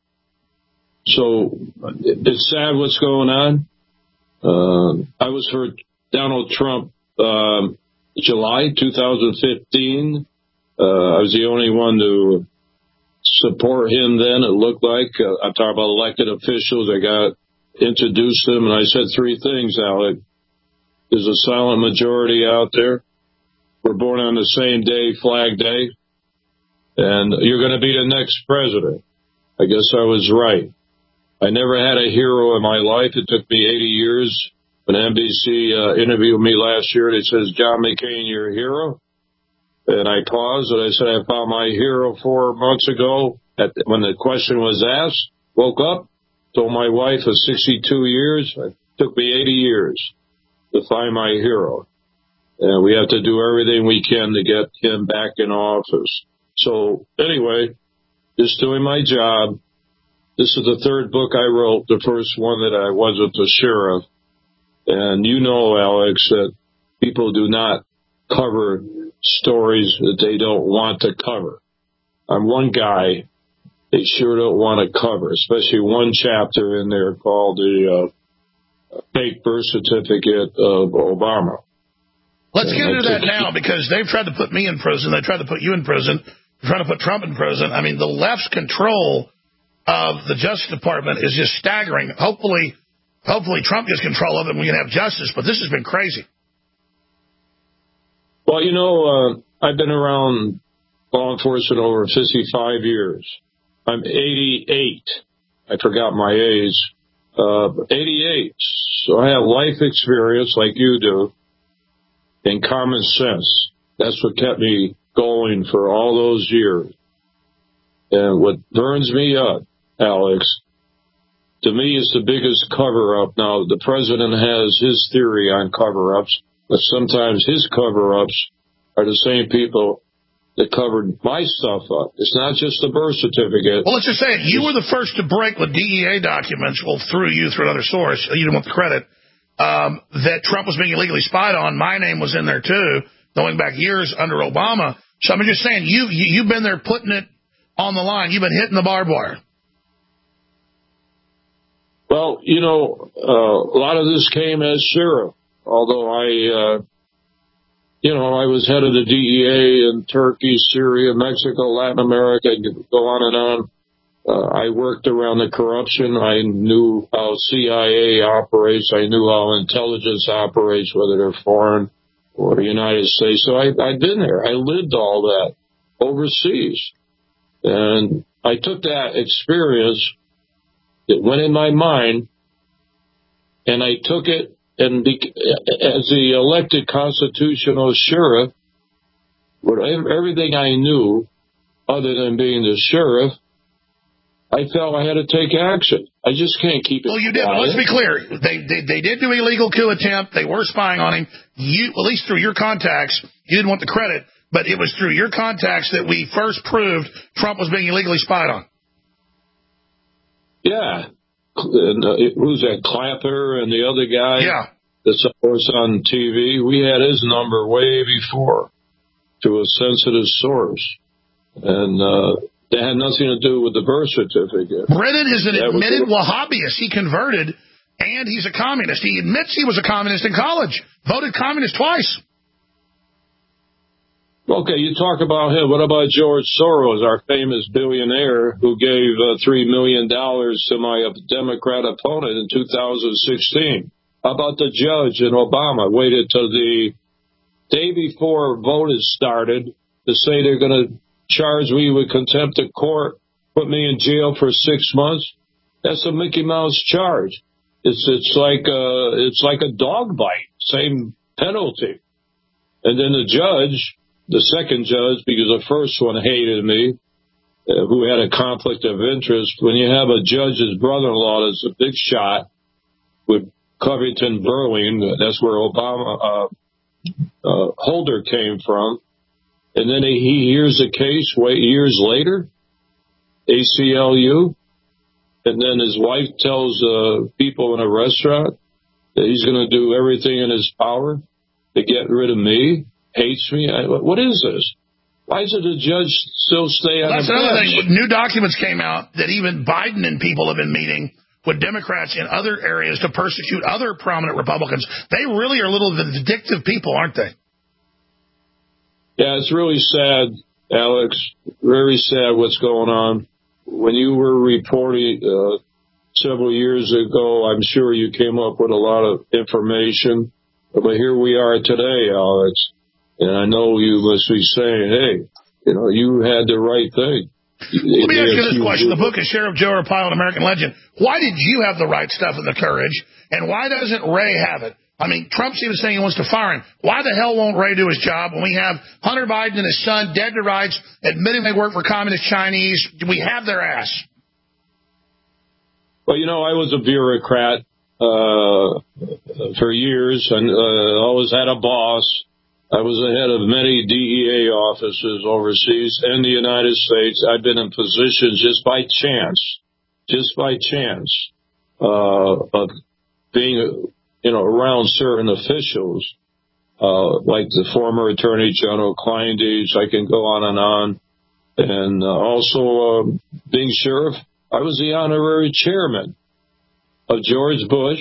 A: So it's sad what's going on. Uh, I was for Donald Trump um, July two thousand fifteen. Uh, I was the only one to support him then, it looked like. Uh, I'm talking about elected officials. I got introduced them, and I said three things, Alec. There's a silent majority out there. We're born on the same day, Flag Day. And you're going to be the next president. I guess I was right. I never had a hero in my life. It took me eighty years. When N B C uh, interviewed me last year, they says, John McCain, you're a hero. And I paused, and I said, I found my hero four months ago at the, when the question was asked, woke up, told my wife of sixty-two years, it took me eighty years to find my hero. And we have to do everything we can to get him back in office. So anyway, just doing my job. This is the third book I wrote, the first one that I wasn't a sheriff. And you know, Alex, that people do not cover stories that they don't want to cover. I'm one guy they sure don't want to cover, especially one chapter in there called the uh, fake birth certificate of Obama.
C: Let's get into that now, because they've tried to put me in prison. They tried to put you in prison. They're trying to put Trump in prison. I mean, the left's control of the Justice Department is just staggering. Hopefully, hopefully Trump gets control of it and we can have justice, but this has been crazy.
A: Well, you know, uh, I've been around law enforcement over fifty-five years. I'm eighty-eight. I forgot my age. Uh, eighty-eight. So I have life experience like you do and common sense. That's what kept me going for all those years. And what burns me up, Alex, to me is the biggest cover-up. Now, the president has his theory on cover-ups, but sometimes his cover-ups are the same people that covered my stuff up. It's not just the birth certificate.
C: Well, let's just say it. You were the first to break with D E A documents, well, through you, through another source. You didn't want the credit. Um, that Trump was being illegally spied on. My name was in there, too, going back years under Obama. So I'm just saying, you, you, you've been there putting it on the line. You've been hitting the barbed wire.
A: Well, you know, uh, a lot of this came as sheriff, although I, uh, you know, I was head of the D E A in Turkey, Syria, Mexico, Latin America, go on and on. Uh, I worked around the corruption. I knew how C I A operates. I knew how intelligence operates, whether they're foreign or the United States. So I, I've been there. I lived all that overseas. And I took that experience, it went in my mind, and I took it, and be, as the elected constitutional sheriff, with everything I knew, other than being the sheriff, I felt I had to take action. I just can't keep it.
C: Well, you did. But let's be clear. They, they they did do illegal coup attempt. They were spying on him. You, at least through your contacts, you didn't want the credit, but it was through your contacts that we first proved Trump was being illegally spied on.
A: Yeah. And, uh, who's that, Clapper and the other guy?
C: Yeah.
A: That's, of course, on T V. We had his number way before to a sensitive source. And uh, that had nothing to do with the birth certificate.
C: Brennan is an
A: that
C: admitted
A: was,
C: Wahhabist. He converted, and he's a communist. He admits he was a communist in college. Voted communist twice.
A: Okay, you talk about him. What about George Soros, our famous billionaire who gave uh, three million dollars to my Democrat opponent in two thousand sixteen? How about the judge in Obama? Waited till the day before vote has started to say they're going to charge me with contempt of court, put me in jail for six months. That's a Mickey Mouse charge. It's it's like a, it's like a dog bite, same penalty. And then the judge, the second judge, because the first one hated me, uh, who had a conflict of interest, when you have a judge's brother-in-law that's a big shot with Covington Burling, that's where Obama uh, uh, Holder came from, and then he, he hears the case wait, years later, A C L U, and then his wife tells uh, people in a restaurant that he's going to do everything in his power to get rid of me, hates me. I, what is this? Why is it a judge still stay on
C: That's
A: the
C: another
A: bench?
C: thing. New documents came out that even Biden and people have been meeting with Democrats in other areas to persecute other prominent Republicans. They really are little vindictive people, aren't they?
A: Yeah, it's really sad, Alex. Very sad what's going on. When you were reporting uh, several years ago, I'm sure you came up with a lot of information. But here we are today, Alex. And I know you must be saying, hey, you know, you had the right thing.
C: Let me ask you this question. The book is Sheriff Joe Arpaio, an American Legend. Why did you have the right stuff and the courage, and why doesn't Ray have it? I mean, Trump's even saying he wants to fire him. Why the hell won't Ray do his job when we have Hunter Biden and his son dead to rights, admitting they work for Communist Chinese? We have their ass.
A: Well, you know, I was a bureaucrat uh, for years and uh, always had a boss. I was the head of many D E A offices overseas and the United States. I've been in positions just by chance, just by chance, uh, of being, you know, around certain officials, uh, like the former Attorney General Kleindienst. I can go on and on. And uh, also uh, being sheriff, I was the honorary chairman of George Bush,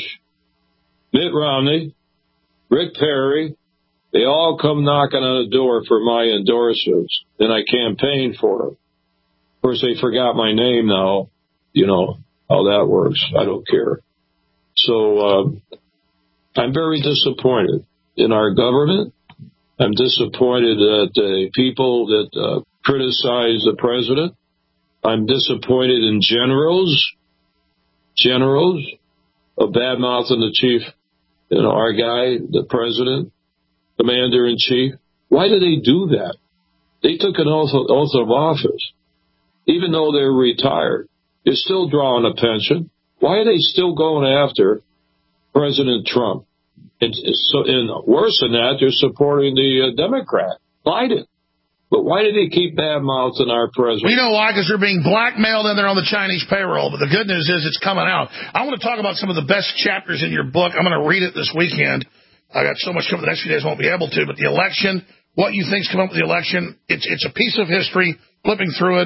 A: Mitt Romney, Rick Perry. They all come knocking on the door for my endorsements, and I campaigned for them. Of course, they forgot my name now. You know how that works. I don't care. So uh, I'm very disappointed in our government. I'm disappointed that the people that uh, criticize the president. I'm disappointed in generals, generals, of bad-mouthing the chief, you know, our guy, the president, commander-in-chief. Why do they do that? They took an oath of, oath of office. Even though they're retired, they're still drawing a pension. Why are they still going after President Trump? And, so, and worse than that, they're supporting the uh, Democrat, Biden. But why do they keep bad-mouthing our president?
C: We know why, because they're being blackmailed and they're on the Chinese payroll. But the good news is it's coming out. I want to talk about some of the best chapters in your book. I'm going to read it this weekend. I got so much coming the next few days, won't be able to. But the election, what you think's come up with the election, it's it's a piece of history. Flipping through it,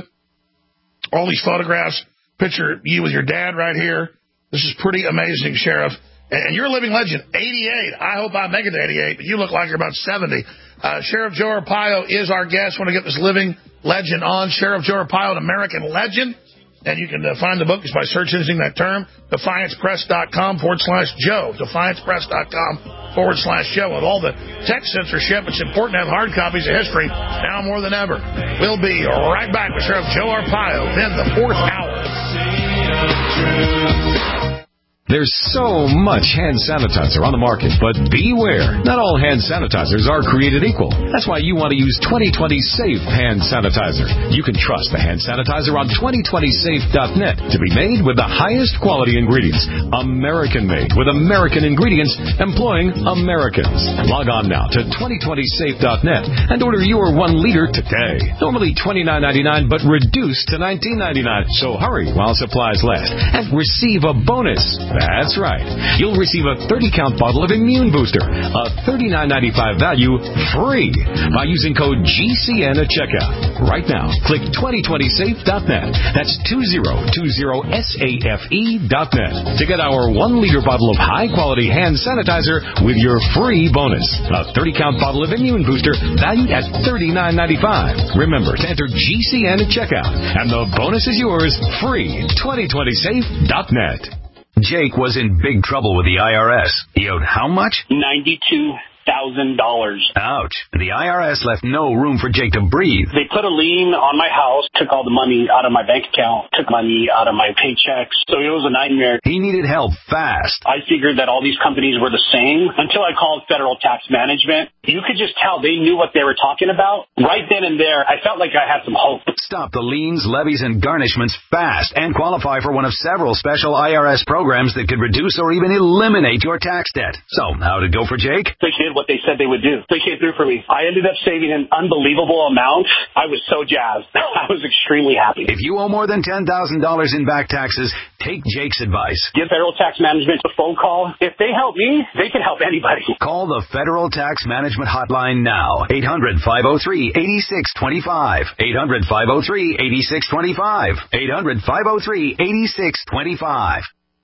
C: all these photographs, picture you with your dad right here. This is pretty amazing, Sheriff. And you're a living legend, eighty-eight. I hope I make it to eighty-eight, but you look like you're about seventy. Uh, Sheriff Joe Arpaio is our guest. Want to get this living legend on. Sheriff Joe Arpaio, an American legend. And you can uh, find the book just by search engine that term, defiancepress.com forward slash Joe, defiancepress.com forward slash Joe. With all the tech censorship, it's important to have hard copies of history now more than ever. We'll be right back with Sheriff Joe Arpaio in the fourth hour.
D: There's so much hand sanitizer on the market, but beware. Not all hand sanitizers are created equal. That's why you want to use twenty twenty Safe Hand Sanitizer. You can trust the hand sanitizer on twenty twenty safe dot net to be made with the highest quality ingredients. American-made with American ingredients, employing Americans. Log on now to twenty twenty safe dot net and order your one liter today. Normally twenty-nine ninety-nine, but reduced to nineteen ninety-nine. So hurry while supplies last and receive a bonus. That's right. You'll receive a thirty count bottle of Immune Booster, a thirty-nine ninety-five value, free by using code G C N at checkout. Right now, click twenty twenty safe dot net. That's twenty twenty safe dot net to get our one liter bottle of high-quality hand sanitizer with your free bonus. A thirty count bottle of Immune Booster valued at thirty-nine ninety-five. Remember to enter G C N at checkout, and the bonus is yours, free. twenty twenty safe dot net.
M: Jake was in big trouble with the I R S. He owed how much?
N: ninety-two thousand dollars.
M: Ouch. The I R S left no room for Jake to breathe.
N: They put a lien on my house, took all the money out of my bank account, took money out of my paychecks. So it was a nightmare.
M: He needed help fast.
N: I figured that all these companies were the same until I called Federal Tax Management. you could just tell they knew what they were talking about. Right then and there, I felt like I had some hope.
M: Stop the liens, levies, and garnishments fast and qualify for one of several special I R S programs that could reduce or even eliminate your tax debt. So, how did it go for Jake?
N: They did what they said they would do. They came through for me. I ended up saving an unbelievable amount. I was so jazzed. I was extremely happy.
M: If you owe more than ten thousand dollars in back taxes, take Jake's advice.
N: Give Federal Tax Management a phone call. If they help me, they can help anybody.
M: Call the Federal Tax Management Hotline now. eight hundred, five oh three, eight six two five. eight hundred, five oh three, eight six two five. eight hundred, five oh three, eight six two five.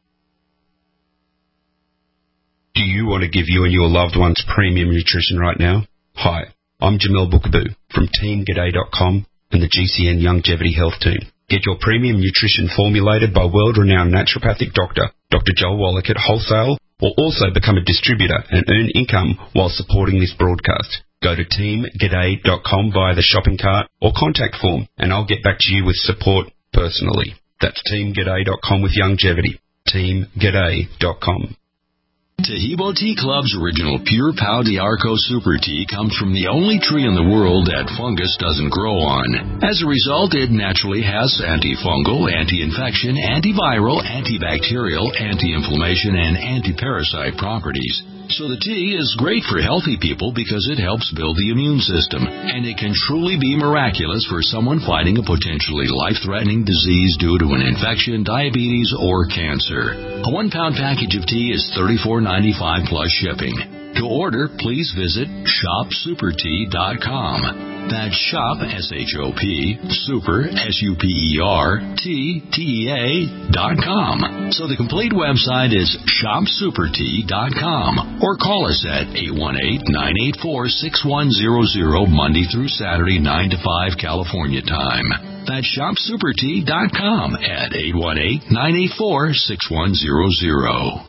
E: Do you want to give you and your loved ones premium nutrition right now? Hi, I'm Jamel Bookaboo from Team G'day dot com and the G C N Longevity Health Team. Get your premium nutrition formulated by world-renowned naturopathic doctor, Doctor Joel Wallach at wholesale, or also become a distributor and earn income while supporting this broadcast. Go to Team G'day dot com via the shopping cart or contact form, and I'll get back to you with support personally. That's Team G'day dot com with Longevity. Team G'day dot com.
F: Tahibo Tea Club's original Pure Pau d'Arco Super Tea comes from the only tree in the world that fungus doesn't grow on. As a result, it naturally has antifungal, anti-infection, antiviral, antibacterial, anti-inflammation, and anti-parasite properties. So the tea is great for healthy people because it helps build the immune system, and it can truly be miraculous for someone fighting a potentially life-threatening disease due to an infection, diabetes, or cancer. A one-pound package of tea is thirty-four ninety-five plus shipping. To order, please visit shop super tea dot com. That's shop, S H O P, super, S U P E R, T, T E A, dot com. So the complete website is shop super tea dot com. Or call us at eight one eight, nine eight four, six one zero zero Monday through Saturday, nine to five California time. That's shop super tea dot com at eight one eight, nine eight four, six one zero zero.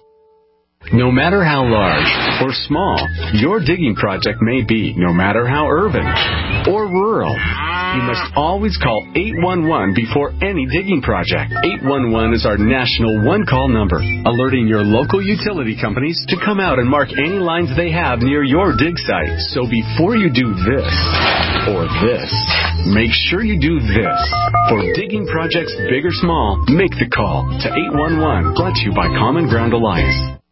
G: No matter how large or small your digging project may be, no matter how urban or rural, you must always call eight one one before any digging project. eight one one is our national one-call number, alerting your local utility companies to come out and mark any lines they have near your dig site. So before you do this or this, make sure you do this. For digging projects big or small, make the call to eight one one. Brought to you by Common Ground Alliance.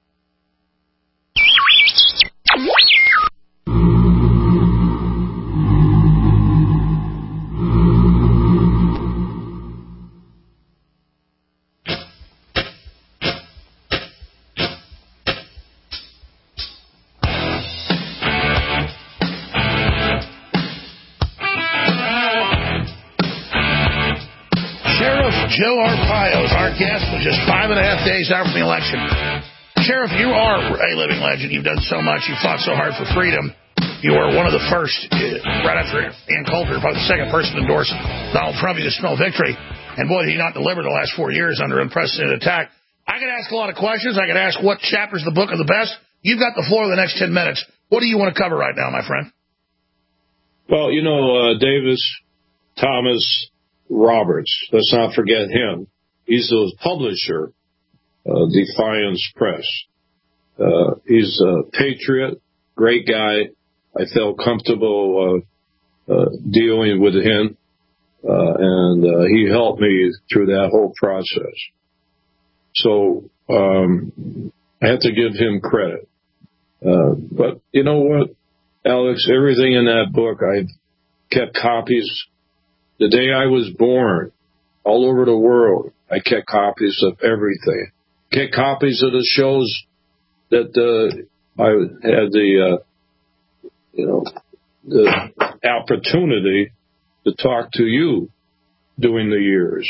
C: Joe Arpaio is our guest with just five and a half days out from the election. Sheriff, you are a living legend. You've done so much. You fought so hard for freedom. You were one of the first, uh, right after Ann Coulter, probably the second person to endorse Donald Trump. You just smell victory. And boy, did he not deliver the last four years under unprecedented attack. I could ask a lot of questions. I could ask what chapters of the book are the best. You've got the floor the next ten minutes. What do you want to cover right now, my friend?
A: Well, you know, uh, Davis Thomas Roberts, let's not forget him. He's the publisher, uh, Defiance Press. Uh, he's a patriot, great guy. I felt comfortable uh, uh, dealing with him, uh, and uh, he helped me through that whole process. So um, I have to give him credit. Uh, but you know what, Alex, everything in that book, I kept copies. The day I was born, all over the world, I kept copies of everything. Kept copies of the shows that uh, I had the, uh, you know, the opportunity to talk to you during the years.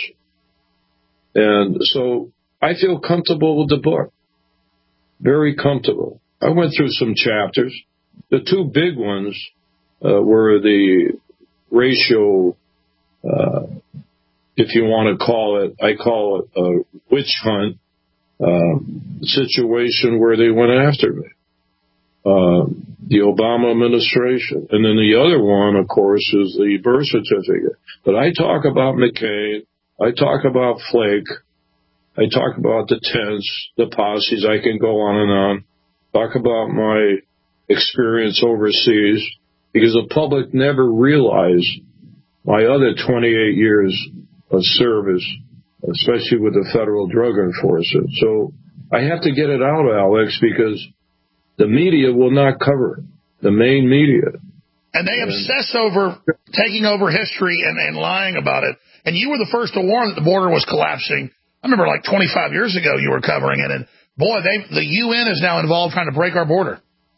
A: And so I feel comfortable with the book. Very comfortable. I went through some chapters. The two big ones uh, were the racial Uh, if you want to call it, I call it a witch hunt uh, situation where they went after me, uh, the Obama administration. And then the other one, of course, is the birth certificate. But I talk about McCain, I talk about Flake, I talk about the tents, the posses, I can go on and on, talk about my experience overseas, because the public never realized my other twenty-eight years of service, especially with the Federal Drug Enforcement. So I have to get it out, Alex, because the media will not cover it, the main media.
C: And they obsess over taking over history and, and lying about it. And you were the first to warn that the border was collapsing. I remember like twenty-five years ago you were covering it. And, boy, they, the U N is now involved trying to break our border.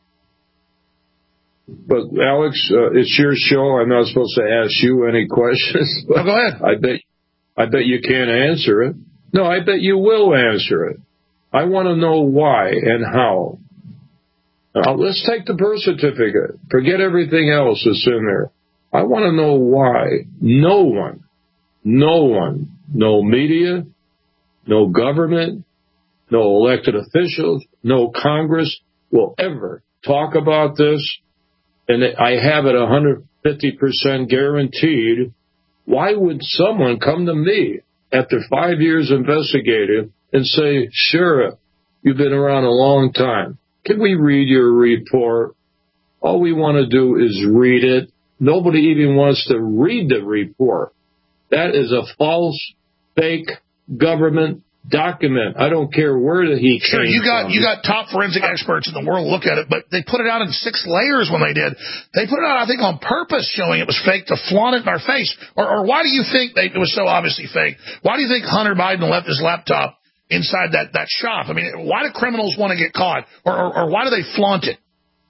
A: But, Alex, uh, it's your show. I'm not supposed to ask you any questions.
C: But oh, go ahead.
A: I bet, I bet you can't answer it. No, I bet you will answer it. I want to know why and how. Now, let's take the birth certificate. Forget everything else that's in there. I want to know why no one, no one, no media, no government, no elected officials, no Congress will ever talk about this. And I have it one hundred fifty percent guaranteed. Why would someone come to me after five years investigating and say, Sheriff, you've been around a long time. Can we read your report? All we want to do is read it. Nobody even wants to read the report. That is a false, fake government document. I don't care where he came
C: Sure, you got
A: from.
C: you got top forensic experts in the world look at it, but they put it out in six layers when they did. They put it out, I think, on purpose, showing it was fake to flaunt it in our face. Or, or why do you think they, it was so obviously fake? Why do you think Hunter Biden left his laptop inside that, that shop? I mean, why do criminals want to get caught? Or, or, or why do they flaunt it?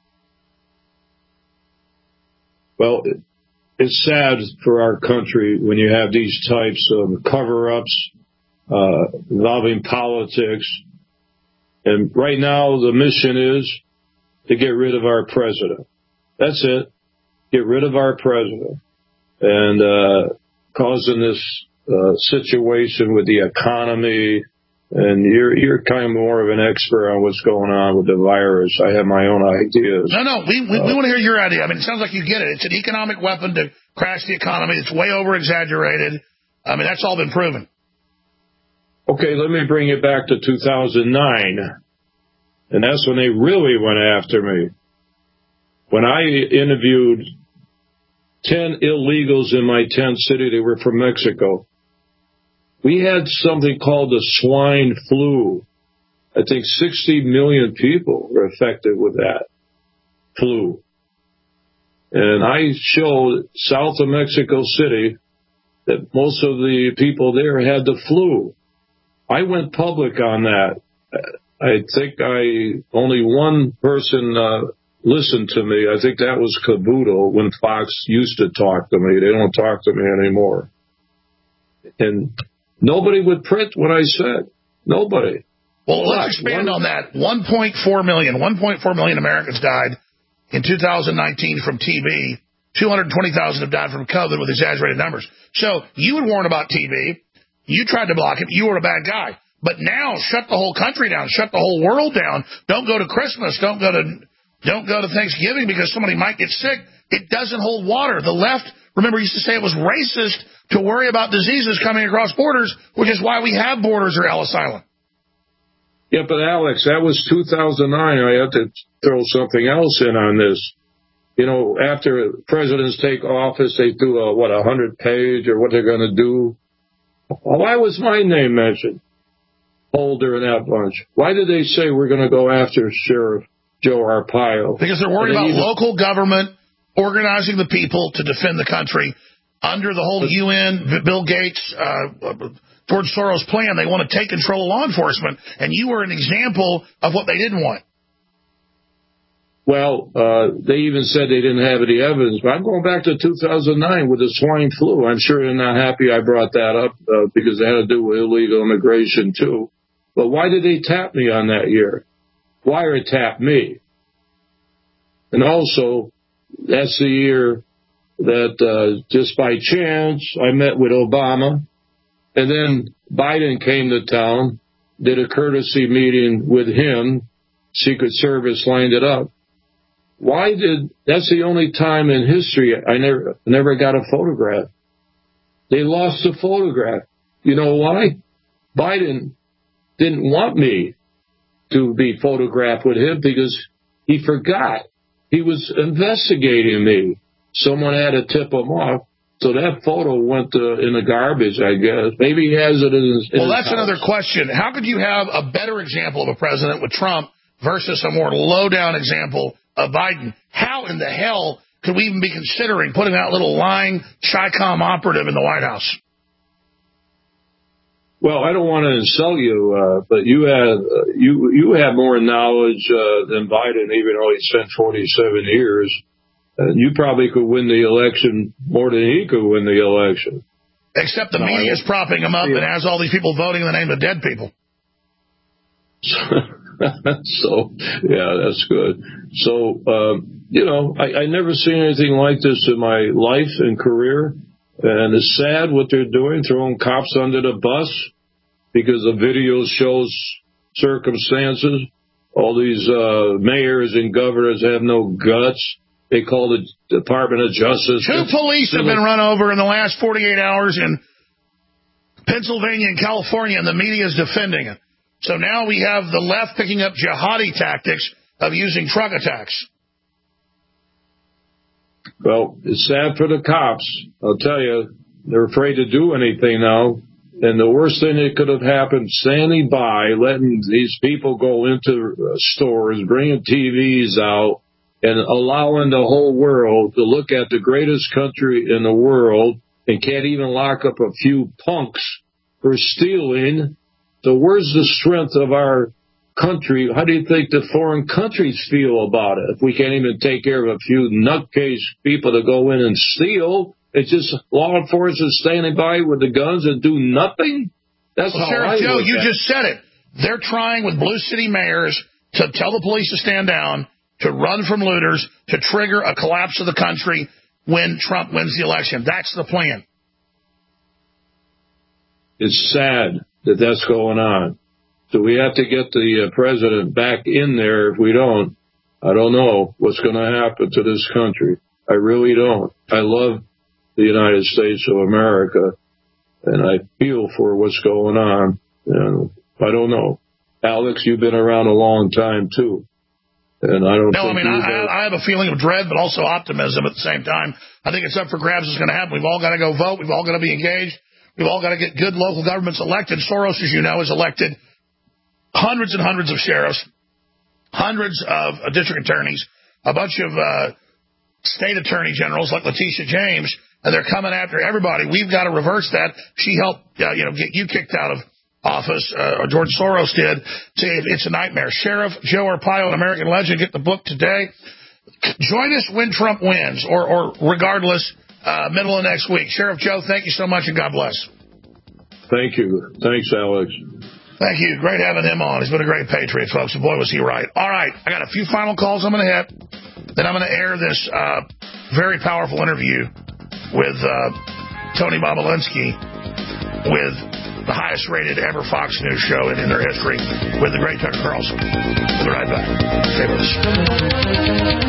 A: Well, it, it's sad for our country when you have these types of cover-ups Uh, involving politics. And right now the mission is to get rid of our president. That's it. Get rid of our president. And uh, causing this uh, situation with the economy. And you're you're kind of more of an expert on what's going on with the virus. I have my own ideas.
C: No, no, we we, uh, we want to hear your idea. I mean, it sounds like you get it. It's an economic weapon to crash the economy. It's way over-exaggerated. I mean, that's all been proven.
A: Okay, let me bring it back to two thousand nine, and that's when they really went after me. When I interviewed ten illegals in my tent city, they were from Mexico. We had something called the swine flu. I think sixty million people were affected with that flu. And I showed south of Mexico City that most of the people there had the flu. I went public on that. I think I only one person uh, listened to me. I think that was Caboodle when Fox used to talk to me. They don't talk to me anymore. And nobody would print what I said. Nobody.
C: Well, let's expand on that. one point four million. one point four million Americans died in two thousand nineteen from T B. two hundred twenty thousand have died from COVID with exaggerated numbers. So you would warn about T B. You tried to block him. You were a bad guy. But now, shut the whole country down. Shut the whole world down. Don't go to Christmas. Don't go to don't go to Thanksgiving because somebody might get sick. It doesn't hold water. The left, remember, used to say it was racist to worry about diseases coming across borders, which is why we have borders or Ellis Island.
A: Yeah, but Alex, that was two thousand nine. I have to throw something else in on this. You know, after presidents take office, they do a, what, a hundred page or what they're going to do. Why was my name mentioned? Holder and that bunch. Why did they say we're going to go after Sheriff Joe Arpaio?
C: Because they're worried about even... local government organizing the people to defend the country under the whole U N, Bill Gates, uh, George Soros plan. They want to take control of law enforcement, and you were an example of what they didn't want.
A: Well, uh, they even said they didn't have any evidence. But I'm going back to two thousand nine with the swine flu. I'm sure they're not happy I brought that up uh, because it had to do with illegal immigration, too. But why did they tap me on that year? Wiretap me. And also, that's the year that uh, just by chance I met with Obama. And then Biden came to town, did a courtesy meeting with him. Secret Service lined it up. Why did, that's the only time in history I never never got a photograph. They lost the photograph. You know why? Biden didn't want me to be photographed with him because he forgot he was investigating me. Someone had to tip him off. So that photo went uh, in the garbage, I guess. Maybe he has it in his in
C: Well,
A: his
C: that's
A: house.
C: another question. How could you have a better example of a president with Trump versus a more low-down example of Biden? How in the hell could we even be considering putting that little lying Chi-Com operative in the White House?
A: Well, I don't want to insult you, uh, but you have uh, you you have more knowledge uh, than Biden, even though he spent forty-seven years. And you probably could win the election more than he could win the election.
C: Except the
A: no,
C: media is propping him up
A: yeah.
C: and has all these people voting in the name of dead people.
A: So, yeah, that's good. So, um, you know, I, I never seen anything like this in my life and career. And it's sad what they're doing, throwing cops under the bus because the video shows circumstances. All these uh, mayors and governors have no guts. They call the Department of Justice.
C: Two police have been run over in the last forty-eight hours in Pennsylvania and California, and the media is defending it. So now we have the left picking up jihadi tactics of using truck attacks.
A: Well, it's sad for the cops. I'll tell you, they're afraid to do anything now. And the worst thing that could have happened, standing by, letting these people go into stores, bringing T Vs out, and allowing the whole world to look at the greatest country in the world and can't even lock up a few punks for stealing. So where's the strength of our country? How do you think the foreign countries feel about it? If we can't even take care of a few nutcase people to go in and steal, it's just law enforcement standing by with the guns and do nothing? That's
C: well,
A: how
C: Sheriff
A: I
C: Joe,
A: look
C: you
A: at
C: just said it. They're trying with blue city mayors to tell the police to stand down, to run from looters, to trigger a collapse of the country when Trump wins the election. That's the plan.
A: It's sad that that's going on. So we have to get the uh, president back in there. If we don't, I don't know what's going to happen to this country. I really don't. I love the United States of America, and I feel for what's going on. And I don't know. Alex, you've been around a long time, too. And I don't
C: no,
A: think
C: I mean,
A: I,
C: I, I have a feeling of dread, but also optimism at the same time. I think it's up for grabs. It's going to happen. We've all got to go vote. We've all got to be engaged. We've all got to get good local governments elected. Soros, as you know, has elected hundreds and hundreds of sheriffs, hundreds of uh, district attorneys, a bunch of uh, state attorney generals like Letitia James, and they're coming after everybody. We've got to reverse that. She helped, uh, you know, get you kicked out of office, uh, or George Soros did. See, it's a nightmare. Sheriff Joe Arpaio, an American legend, get the book today. Join us when Trump wins, or, or regardless, uh, middle of next week. Sheriff Joe, thank you so much, and God bless.
A: Thank you. Thanks, Alex.
C: Thank you. Great having him on. He's been a great patriot, folks. And boy, was he right. All right, I got a few final calls I'm going to hit. Then I'm going to air this uh, very powerful interview with uh, Tony Bobulinski with the highest-rated ever Fox News show in, in their history with the great Tucker Carlson. We'll be right back. Stay with us.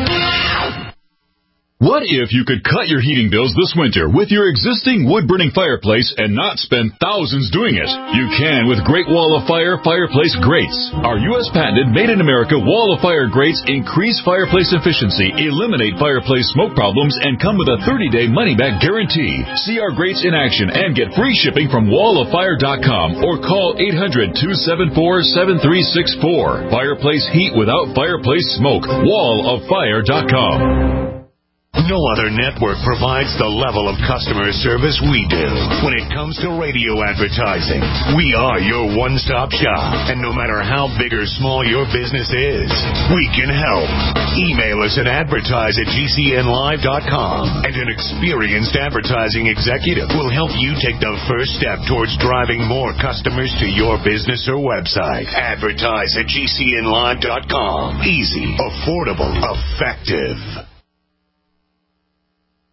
I: What if you could cut your heating bills this winter with your existing wood-burning fireplace and not spend thousands doing it? You can with Great Wall of Fire fireplace grates. Our U S patented made-in-America Wall of Fire grates increase fireplace efficiency, eliminate fireplace smoke problems, and come with a thirty-day money-back guarantee. See our grates in action and get free shipping from wall of fire dot com or call eight hundred, two seven four, seven three six four. Fireplace heat without fireplace smoke. wall of fire dot com.
J: No other network provides the level of customer service we do when it comes to radio advertising. We are your one-stop shop, and no matter how big or small your business is, we can help. Email us at advertise at G C N live dot com, and an experienced advertising executive will help you take the first step towards driving more customers to your business or website. Advertise at G C N live dot com. Easy, affordable, effective.